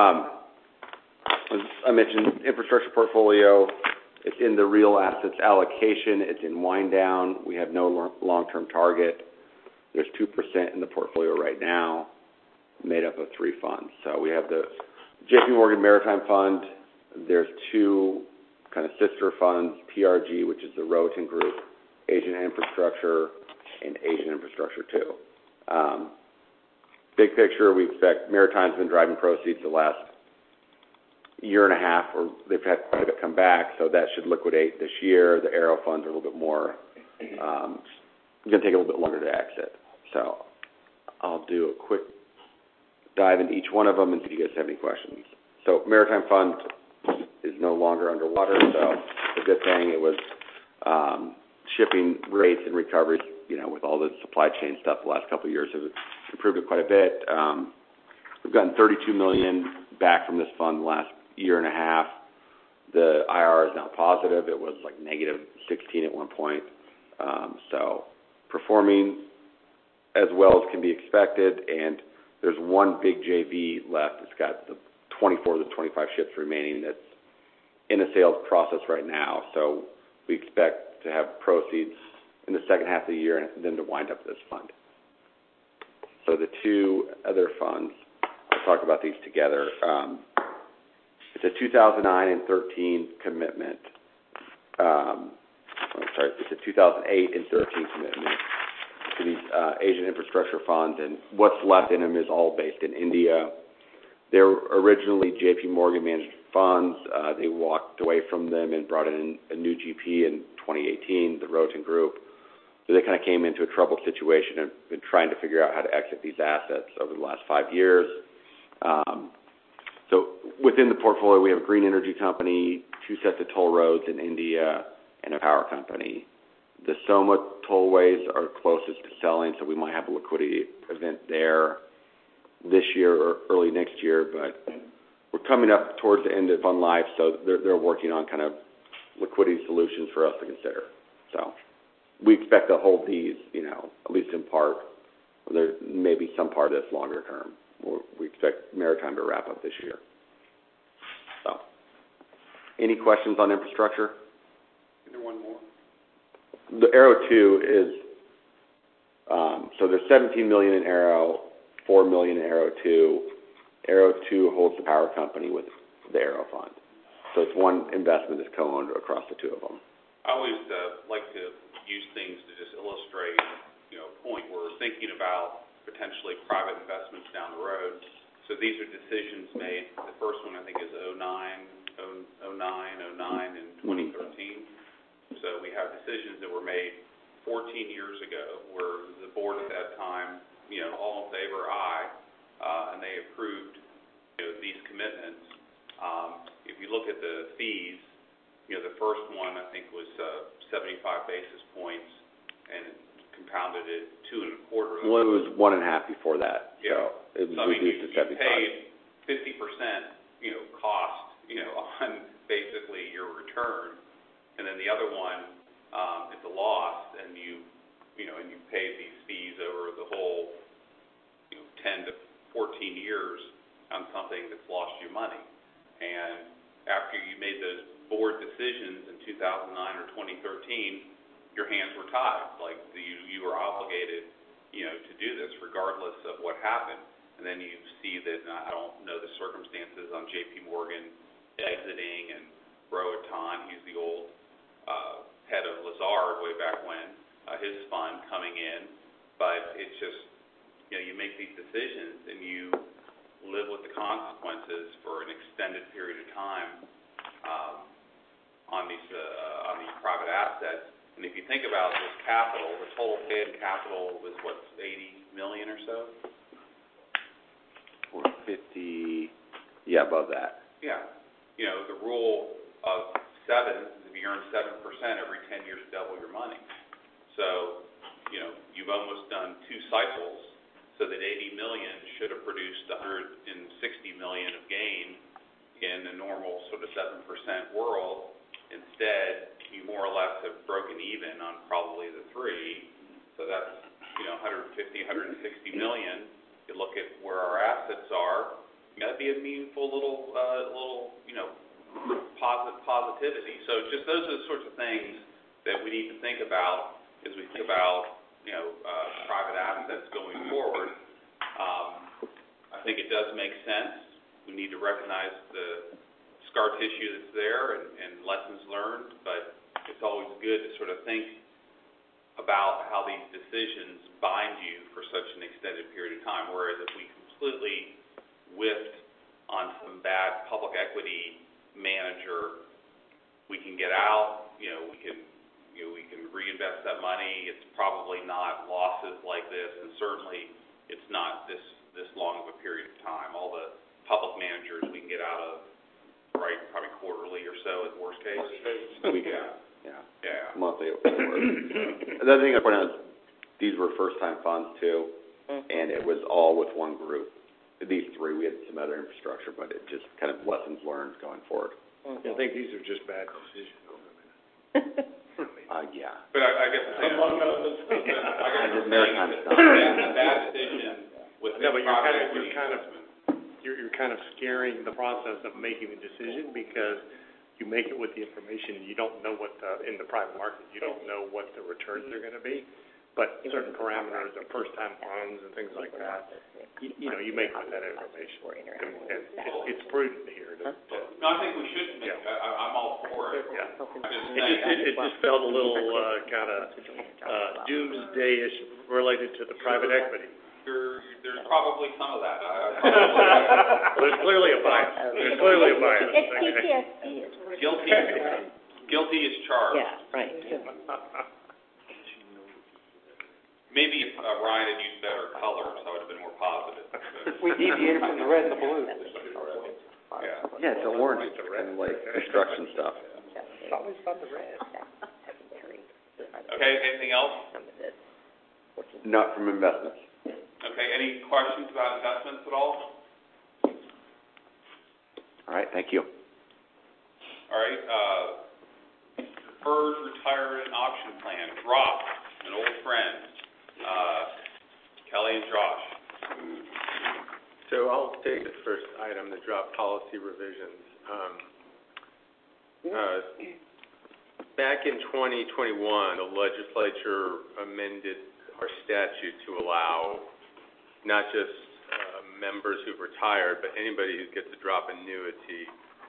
As I mentioned, infrastructure portfolio, it's in the real assets allocation. It's in wind down. We have no long-term target. There's 2% in the portfolio right now, made up of 3 funds. So we have the J.P. Morgan Maritime Fund. There's 2 kind of sister funds, PRG, which is the Roatan Group, Asian Infrastructure, and Asian Infrastructure 2. Big picture, we expect Maritime's been driving proceeds the last year and a half, or they've had quite a bit come back, so that should liquidate this year. The Aero funds are a little bit more, going to take a little bit longer to exit. So I'll do a quick dive into each one of them and see if you guys have any questions. So Maritime Fund is no longer underwater, so it's a good thing. It was shipping rates and recoveries, with all the supply chain stuff the last couple of years have improved it quite a bit. We've gotten $32 million back from this fund the last year and a half. The IR is now positive. It was like -16 at one point. So performing as well as can be expected, and there's one big JV left. It's got the 24 to 25 ships remaining that's in a sales process right now. So we expect to have proceeds in the second half of the year and then to wind up this fund. So the two other funds, I'll talk about these together. It's a 2009 and 13 commitment. It's a 2008 and 13 commitment to these Asian infrastructure funds, and what's left in them is all based in India. They were originally J.P. Morgan managed funds. They walked away from them and brought in a new GP in 2018, the Roten Group. So they kind of came into a troubled situation and been trying to figure out how to exit these assets over the last 5 years. So within the portfolio, we have a green energy company, 2 sets of toll roads in India, and a power company. The Soma tollways are closest to selling, so we might have a liquidity event there this year or early next year, but we're coming up towards the end of fund life, so they're working on kind of liquidity solutions for us to consider. So we expect to hold these, at least in part. There may be some part of this longer term. We expect Maritime to wrap up this year. So, any questions on infrastructure? Is there one more? The Arrow 2 is, so there's $17 million in Arrow, $4 million in Arrow 2. Arrow 2 holds the power company with the Arrow Fund. So it's one investment that's co-owned across the two of them. I always like to use things to just illustrate, a point where we're thinking about potentially private investments down the road. So these are decisions made. The first one I think is 09, and 2013. So we have decisions that were made 14 years ago where the board at that time, all in favor, aye, and they approved, these commitments. If you look at the fees, the first one I think was 75 basis points and it compounded it 2.25. Well, it was 1.5 before that. Yeah. So it was reduced to 75. You paid 50%, cost, on basically your return, and then the other one is a loss, and you paid these fees over the whole, 10 to 14 years on something that's lost you money. And after you made those board decisions in 2009 or 2013, your hands were tied. Like you were obligated, to do this regardless of what happened. And then you see that, I don't know the circumstances on J.P. Morgan exiting and Roatan, he's the old head of Lazard way back when, his fund coming in. But it's just, you make these decisions and you live with the consequences for an extended period of time on these private assets. And if you think about this capital, the total paid capital was what, $80 million or so? Or 50, above that. Yeah. The rule of 7 is if you earn 7% every 10 years, double your money. So, you've almost done 2 cycles, so that $80 million should have produced $160 million of gain in a normal sort of 7% world. Instead, you more or less have broken even on probably the 3. So that's, $150, $160 million. You look at where our assets are, that'd be a meaningful little positivity. So just those are the sorts of things that we need to think about as we think about, private assets going forward. I think it does make sense. We need to recognize the scar tissue that's there and lessons learned, but it's always good to sort of think about how these decisions bind you for such an extended period of time. Whereas if we completely whiffed on some bad public equity manager, we can get out, we can reinvest that money. It's probably not losses like this, and certainly it's not this long of a period of time. All the public managers we can get out of, right, probably quarterly or so at worst case. Yeah. Monthly. The other thing I point out is these were first-time funds too, and it was all with one group. These three, we had some other infrastructure, but it just kind of lessons learned going forward. I think these are just bad decisions. Yeah. But I guess the thing, Among others. Maritime stuff. a bad decision with No, but private equity you're kind of scaring the process of making the decision because you make it with the information and you don't know in the private market, you don't know what the returns are going to be. But certain parameters of first-time funds and things like that, you make with that information. And it's prudent here to. No, I think we should make it. I'm all for it. Yeah. I'm just saying. It just felt a little, kind of, doomsday-ish related to the private equity. There's probably some of that. Well, there's clearly a bias. It's PTSD. Guilty is charged. Yeah, right. Maybe if Ryan had used better colors, I would have been more positive. We deviated from the red and the blue. Yeah, it's orange, it's kind of like construction stuff. It's always about the red. Okay, anything else? Not from investments. Okay, any questions about investments at all? All right, thank you. All right, deferred retirement option plan, drop, an old friend. Kelly and Josh. So I'll take the first item, the drop policy revisions. Back in 2021, the legislature amended our statute to allow not just members who've retired, but anybody who gets a drop annuity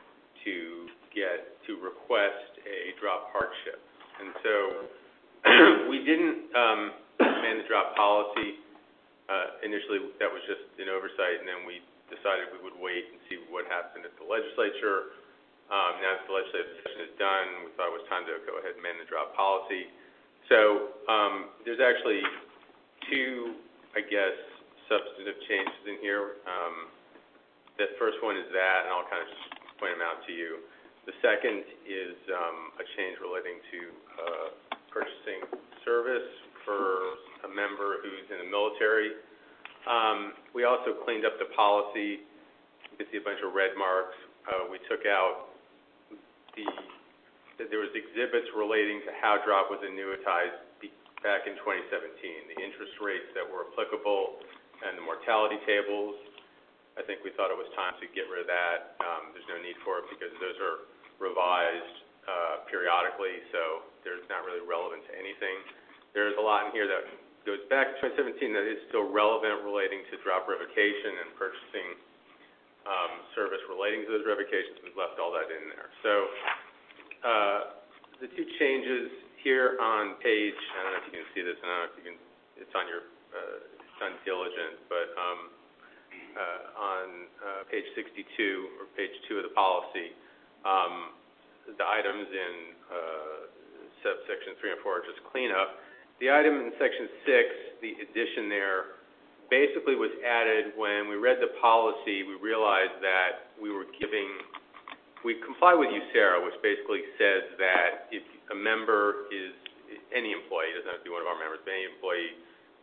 to request a drop hardship. And so we didn't amend the drop policy. Initially, that was just an oversight, and then we decided we would wait and see what happened at the legislature. Now that the legislative session is done, we thought it was time to go ahead and amend the drop policy. So there's actually two, I guess, substantive changes in here. The first one is that, and I'll kind of just point them out to you. The second is a change relating to purchasing service for a member who's in the military. We also cleaned up the policy. You can see a bunch of red marks. We took out there was exhibits relating to how drop was annuitized back in 2017, the interest rates that were applicable and the mortality tables. I think we thought it was time to get rid of that. There's no need for it because those are revised periodically, so they're not really relevant to anything. There's a lot in here that goes back to 2017 that is still relevant relating to drop revocation and purchasing service relating to those revocations. We've left all that in there. So the two changes here on page, I don't know if you can see this, I don't know if you can, it's on your, it's on Diligent, but on page 62 or page 2 of the policy, the items in subsection 3 and 4 are just cleanup. The item in section 6, the addition there, basically was added when we read the policy. We realized that we comply with USERRA, which basically says that if a member is, any employee, doesn't have to be one of our members, but any employee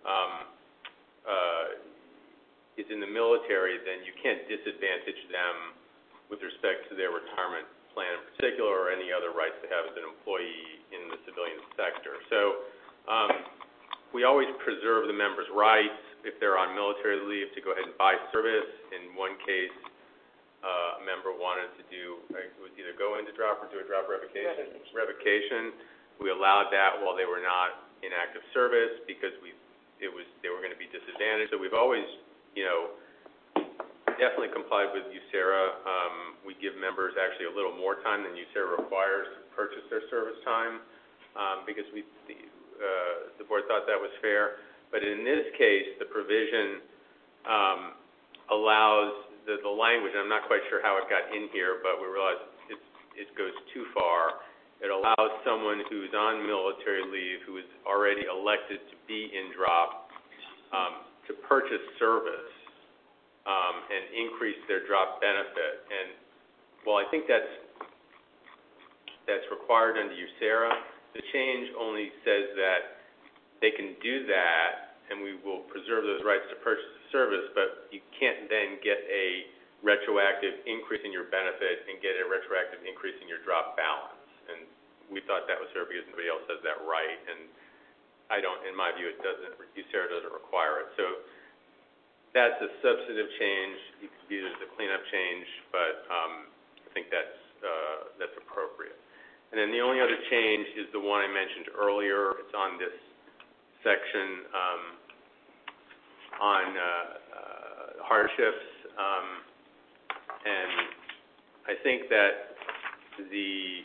is in the military, then you can't disadvantage them with respect to their retirement plan in particular or any other rights they have as an employee in the civilian sector. So we always preserve the member's rights if they're on military leave to go ahead and buy service. In one case, a member wanted to was either go into drop or do a drop revocation. We allowed that while they were not in active service because they were going to be disadvantaged. So we've always, definitely complied with USERRA. We give members actually a little more time than USERRA requires to purchase their service time because the board thought that was fair. But in this case, the provision allows the language, and I'm not quite sure how it got in here, but we realized it goes too far. It allows someone who's on military leave, who is already elected to be in drop, to purchase service, and increase their drop benefit. And while I think that's required under USERRA, the change only says that they can do that, and we will preserve those rights to purchase the service, but you can't then get a retroactive increase in your benefit and get a retroactive increase in your drop balance. And we thought that was fair because nobody else has that right, and I don't, in my view, it doesn't, USERRA doesn't require it. So that's a substantive change. You could view it as a cleanup change, but I think that's appropriate. And then the only other change is the one I mentioned earlier. It's on this section on hardships. And I think that the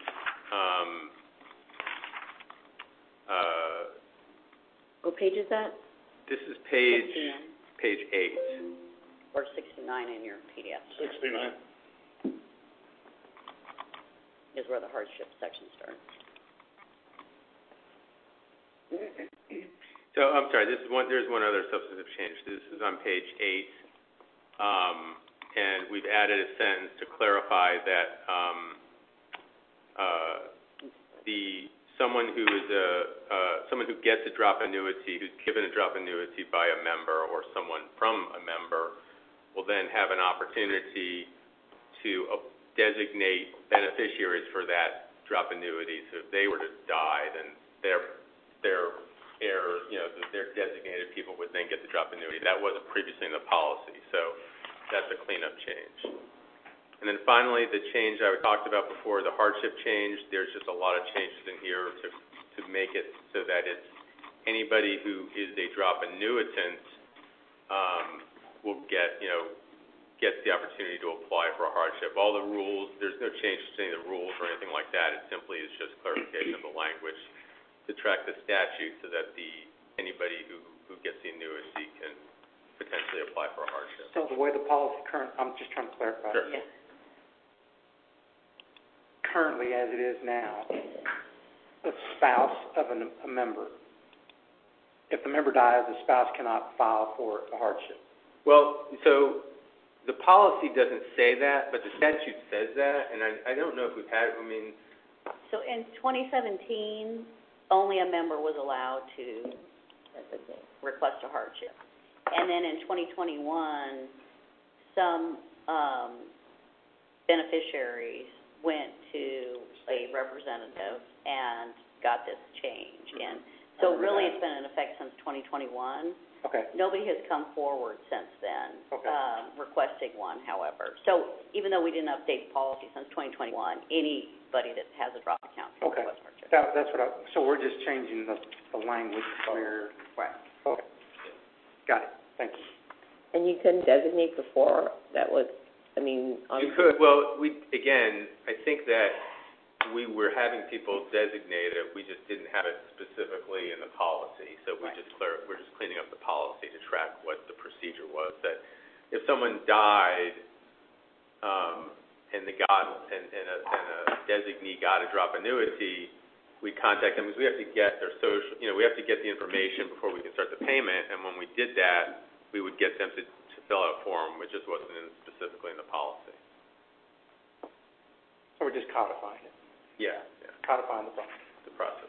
what page is that? this is page 8. Or 69 in your PDF. 69. Is where the hardship section starts. So I'm sorry. There's one other substantive change. This is on page 8, and we've added a sentence to clarify that someone who gets a drop annuity, who's given a drop annuity by a member or someone from a member, will then have an opportunity to designate beneficiaries for that drop annuity. So if they were to die, then their heirs, their designated people would then get the drop annuity. That wasn't previously in the policy, so that's a cleanup change. And then finally, the change I talked about before, the hardship change, there's just a lot of changes in here to make it so that it's anybody who is a drop annuitant will get the opportunity to apply for a hardship. All the rules, there's no changes to any of the rules or anything like that. It simply is just clarification of the language to track the statute so that anybody who gets the annuity can potentially apply for a hardship. So the way the policy I'm just trying to clarify. Sure. Yeah. Currently, as it is now, the spouse of a member, if the member dies, the spouse cannot file for a hardship. Well, so the policy doesn't say that, but the statute says that, and I don't know if we've had, So in 2017, only a member was allowed to request a hardship. And then in 2021, some beneficiaries went to a representative and got this change. And so really it's been in effect since 2021. Okay. Nobody has come forward since then, Okay. requesting one, however. So even though we didn't update the policy since 2021, anybody that has a drop account can Okay. request hardship. That's so we're just changing the language where. Right. Okay. Got it. Thank you. And you couldn't designate before that was, You could, well, I think that we were having people designated, we just didn't have it specifically in the policy, so we're just cleaning up the policy to track what the procedure was, that if someone died, and a designee got a drop annuity, we contact them because we have to get their social, we have to get the information before we can start the payment, and when we did that, we would get them to fill out a form, which just wasn't specifically in the policy. So we're just codifying it. Yeah. Codifying the process.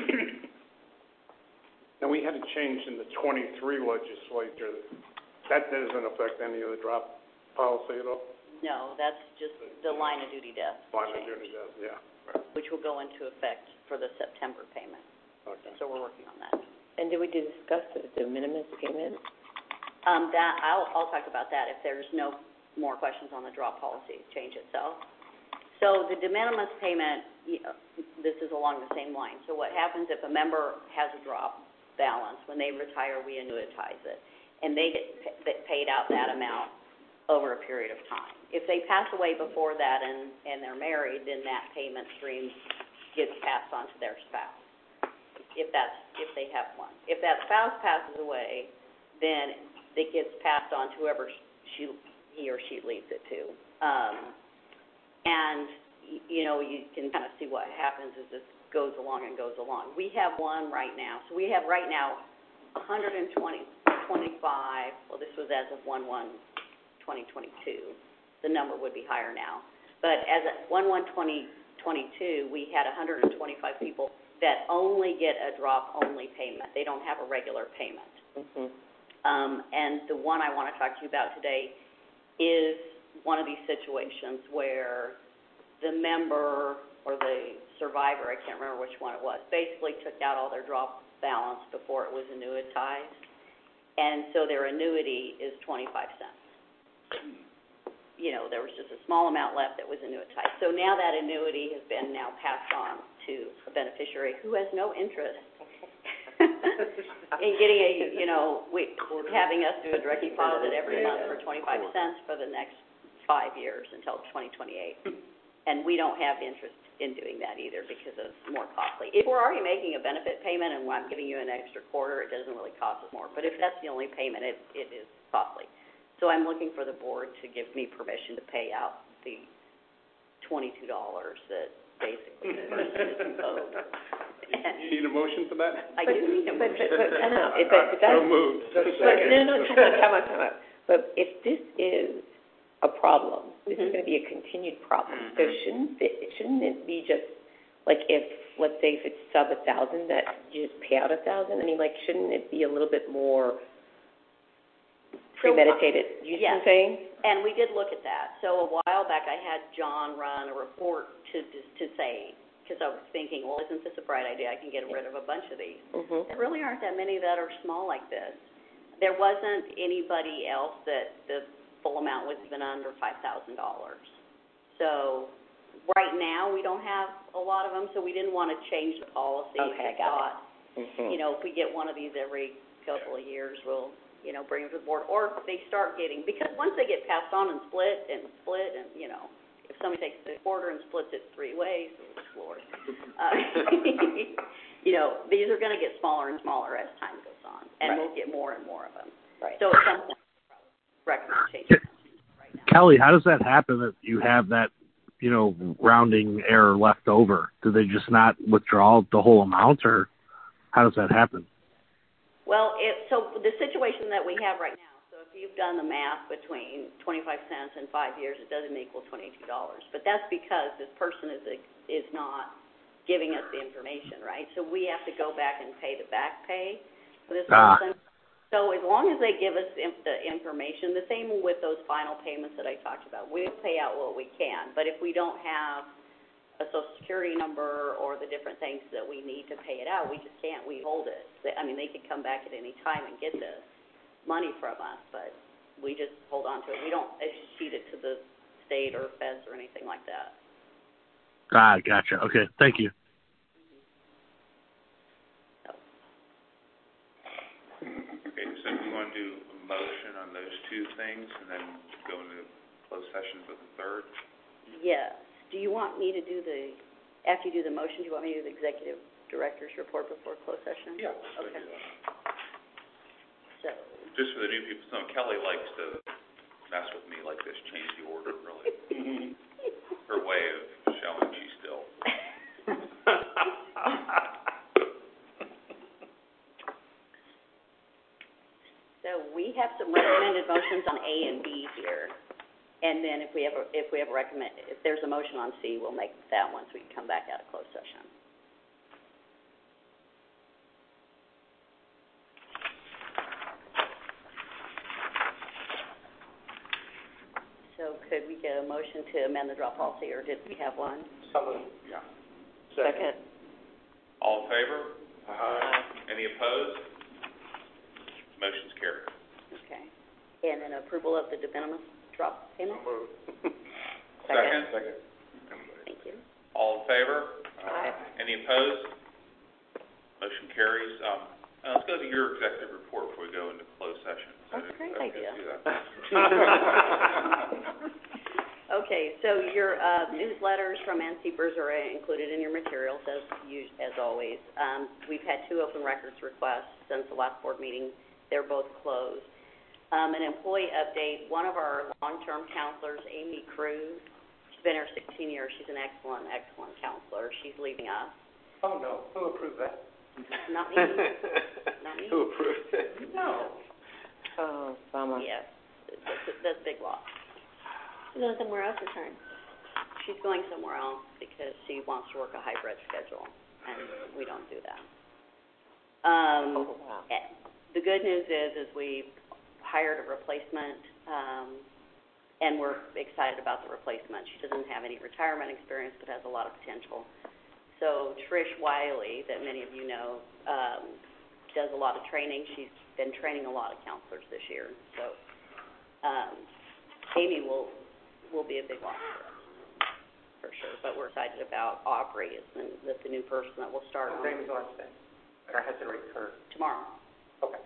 Now, we had a change in the 23 legislature. That doesn't affect any of the drop policy at all? No, that's just the line of duty death Line of change, duty death, yeah. which will go into effect for the September payment. Okay. So we're working on that. and did we discuss the de minimis payment? I'll talk about that if there's no more questions on the drop policy change itself. So the de minimis payment, this is along the same line. So what happens if a member has a drop balance, when they retire, we annuitize it, and they get paid out that amount over a period of time. If they pass away before that and they're married, then that payment stream gets passed on to their spouse, if they have one. If that spouse passes away, then it gets passed on to whoever he or she leaves it to. And, you can kind of see what happens as this goes along and goes along. We have one right now. So we have right now 125, well, this was as of 1/1/2022. The number would be higher now. But as of 1/1/2022, we had 125 people that only get a drop-only payment. They don't have a regular payment. Mhm. And the one I want to talk to you about today is one of these situations where the member or the survivor, I can't remember which one it was, basically took out all their drop balance before it was annuitized. And so their annuity is 25 cents. You know, there was just a small amount left that was annuitized. So now that annuity has been now passed on to a beneficiary who has no interest in getting having us do a direct deposit every month for 25 cents for the next 5 years until 2028. And we don't have interest in doing that either because it's more costly. If we're already making a benefit payment and I'm giving you an extra quarter, it doesn't really cost us more. But if that's the only payment, it is costly. So I'm looking for the board to give me permission to pay out the $22 that basically the person is owed. You need a motion for that? I do need a motion. I know, but that's... So moved. But, come on. But if this is a problem, this is going to be a continued problem. So shouldn't it be just, like, let's say if it's sub 1,000, that you just pay out 1,000? I mean, like, shouldn't it be a little bit more premeditated? You see what I'm saying? And we did look at that. So a while back, I had John run a report to say, because I was thinking, well, isn't this a bright idea? I can get rid of a bunch of these. Mm-hmm. There really aren't that many that are small like this. There wasn't anybody else that the full amount was even under $5,000. So right now, we don't have a lot of them, so we didn't want to change the policy. Okay, got it. Mm-hmm. You know, if we get one of these every couple of years, we'll, bring them to the board. Or if they start getting, because once they get passed on and split, and, if somebody takes the quarter and splits it 3 ways, Lord, these are going to get smaller and smaller as time goes on, and we'll get more and more of them. Right. So at some point, we'll recommend changing right now. Kelly, how does that happen that you have that, rounding error left over? Do they just not withdraw the whole amount, or how does that happen? Well, so the situation that we have right now, so if you've done the math between 25 cents and 5 years, it doesn't equal $22. But that's because this person is not giving us the information, right? So we have to go back and pay the back pay for this person. So as long as they give us the information, the same with those final payments that I talked about, we'll pay out what we can. But if we don't have a Social Security number or the different things that we need to pay it out, we just can't. We hold it. I mean, they could come back at any time and get the money from us, but we just hold on to it. We don't escheat it to the state or feds or anything like that. Gotcha. Okay, thank you. Okay, so we want to do a motion on those 2 things and then go into closed session for the third? Yes. Do you want me to do after you do the motion, do you want me to do the executive director's report before closed session? Yeah. Okay. So. Just for the new people, Kelly likes to mess with me like this, change the order, really. Her way of showing she's still. So we have some recommended motions on A and B here. And then if there's a motion on C, we'll make that once we come back out of closed session. So could we get a motion to amend the drop policy, or did we have one? Yeah. Second. All in favor? Any opposed? Motion's carried. Okay. And then approval of the de minimis drop payment? Second. Thank you. All in favor? Aye. Any opposed? Motion carries. Let's go to your executive report before we go into closed session. That's a great idea. Do that. Okay, so your newsletters from NCPERS are included in your materials as always. We've had 2 open records requests since the last board meeting. They're both closed. An employee update, one of our long-term counselors, Amy Cruz, she's been here 16 years. She's an excellent counselor. She's leaving us. Oh, no. Who approved that? Not me. Not me. Who approved it? No. Oh, bummer. Yes, that's a big loss. She's going somewhere else this time. She's going somewhere else because she wants to work a hybrid schedule, and we don't do that. Wow. The good news is we've hired a replacement, and we're excited about the replacement. She doesn't have any retirement experience, but has a lot of potential. So Trish Wiley, that many of you know, does a lot of training. She's been training a lot of counselors this year. So Amy will be a big loss for sure. But we're excited about Aubrey, that's the new person that will start on Name's last day, or has it occurred? tomorrow. Okay.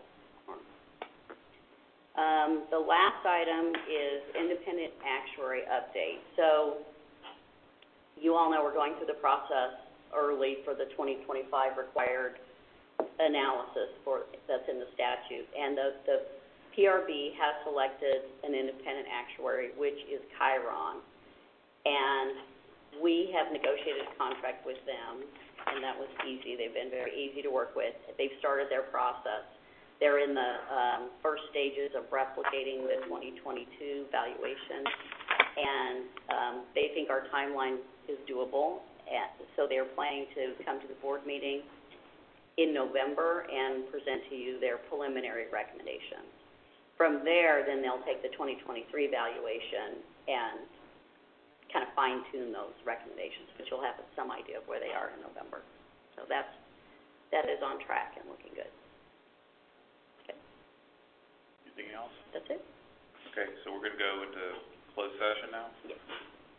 The last item is independent actuary update. So you all know we're going through the process early for the 2025 required analysis that's in the statute. And the PRB has selected an independent actuary, which is Chiron. And we have negotiated a contract with them, and that was easy. They've been very easy to work with. They've started their process. They're in the first stages of replicating the 2022 valuation, and they think our timeline is doable. And so they're planning to come to the board meeting in November and present to you their preliminary recommendations. From there, then they'll take the 2023 valuation and kind of fine-tune those recommendations, but you'll have some idea of where they are in November. So that is on track and looking good. Anything else? That's it. Okay, so we're going to go into closed session now? Yes.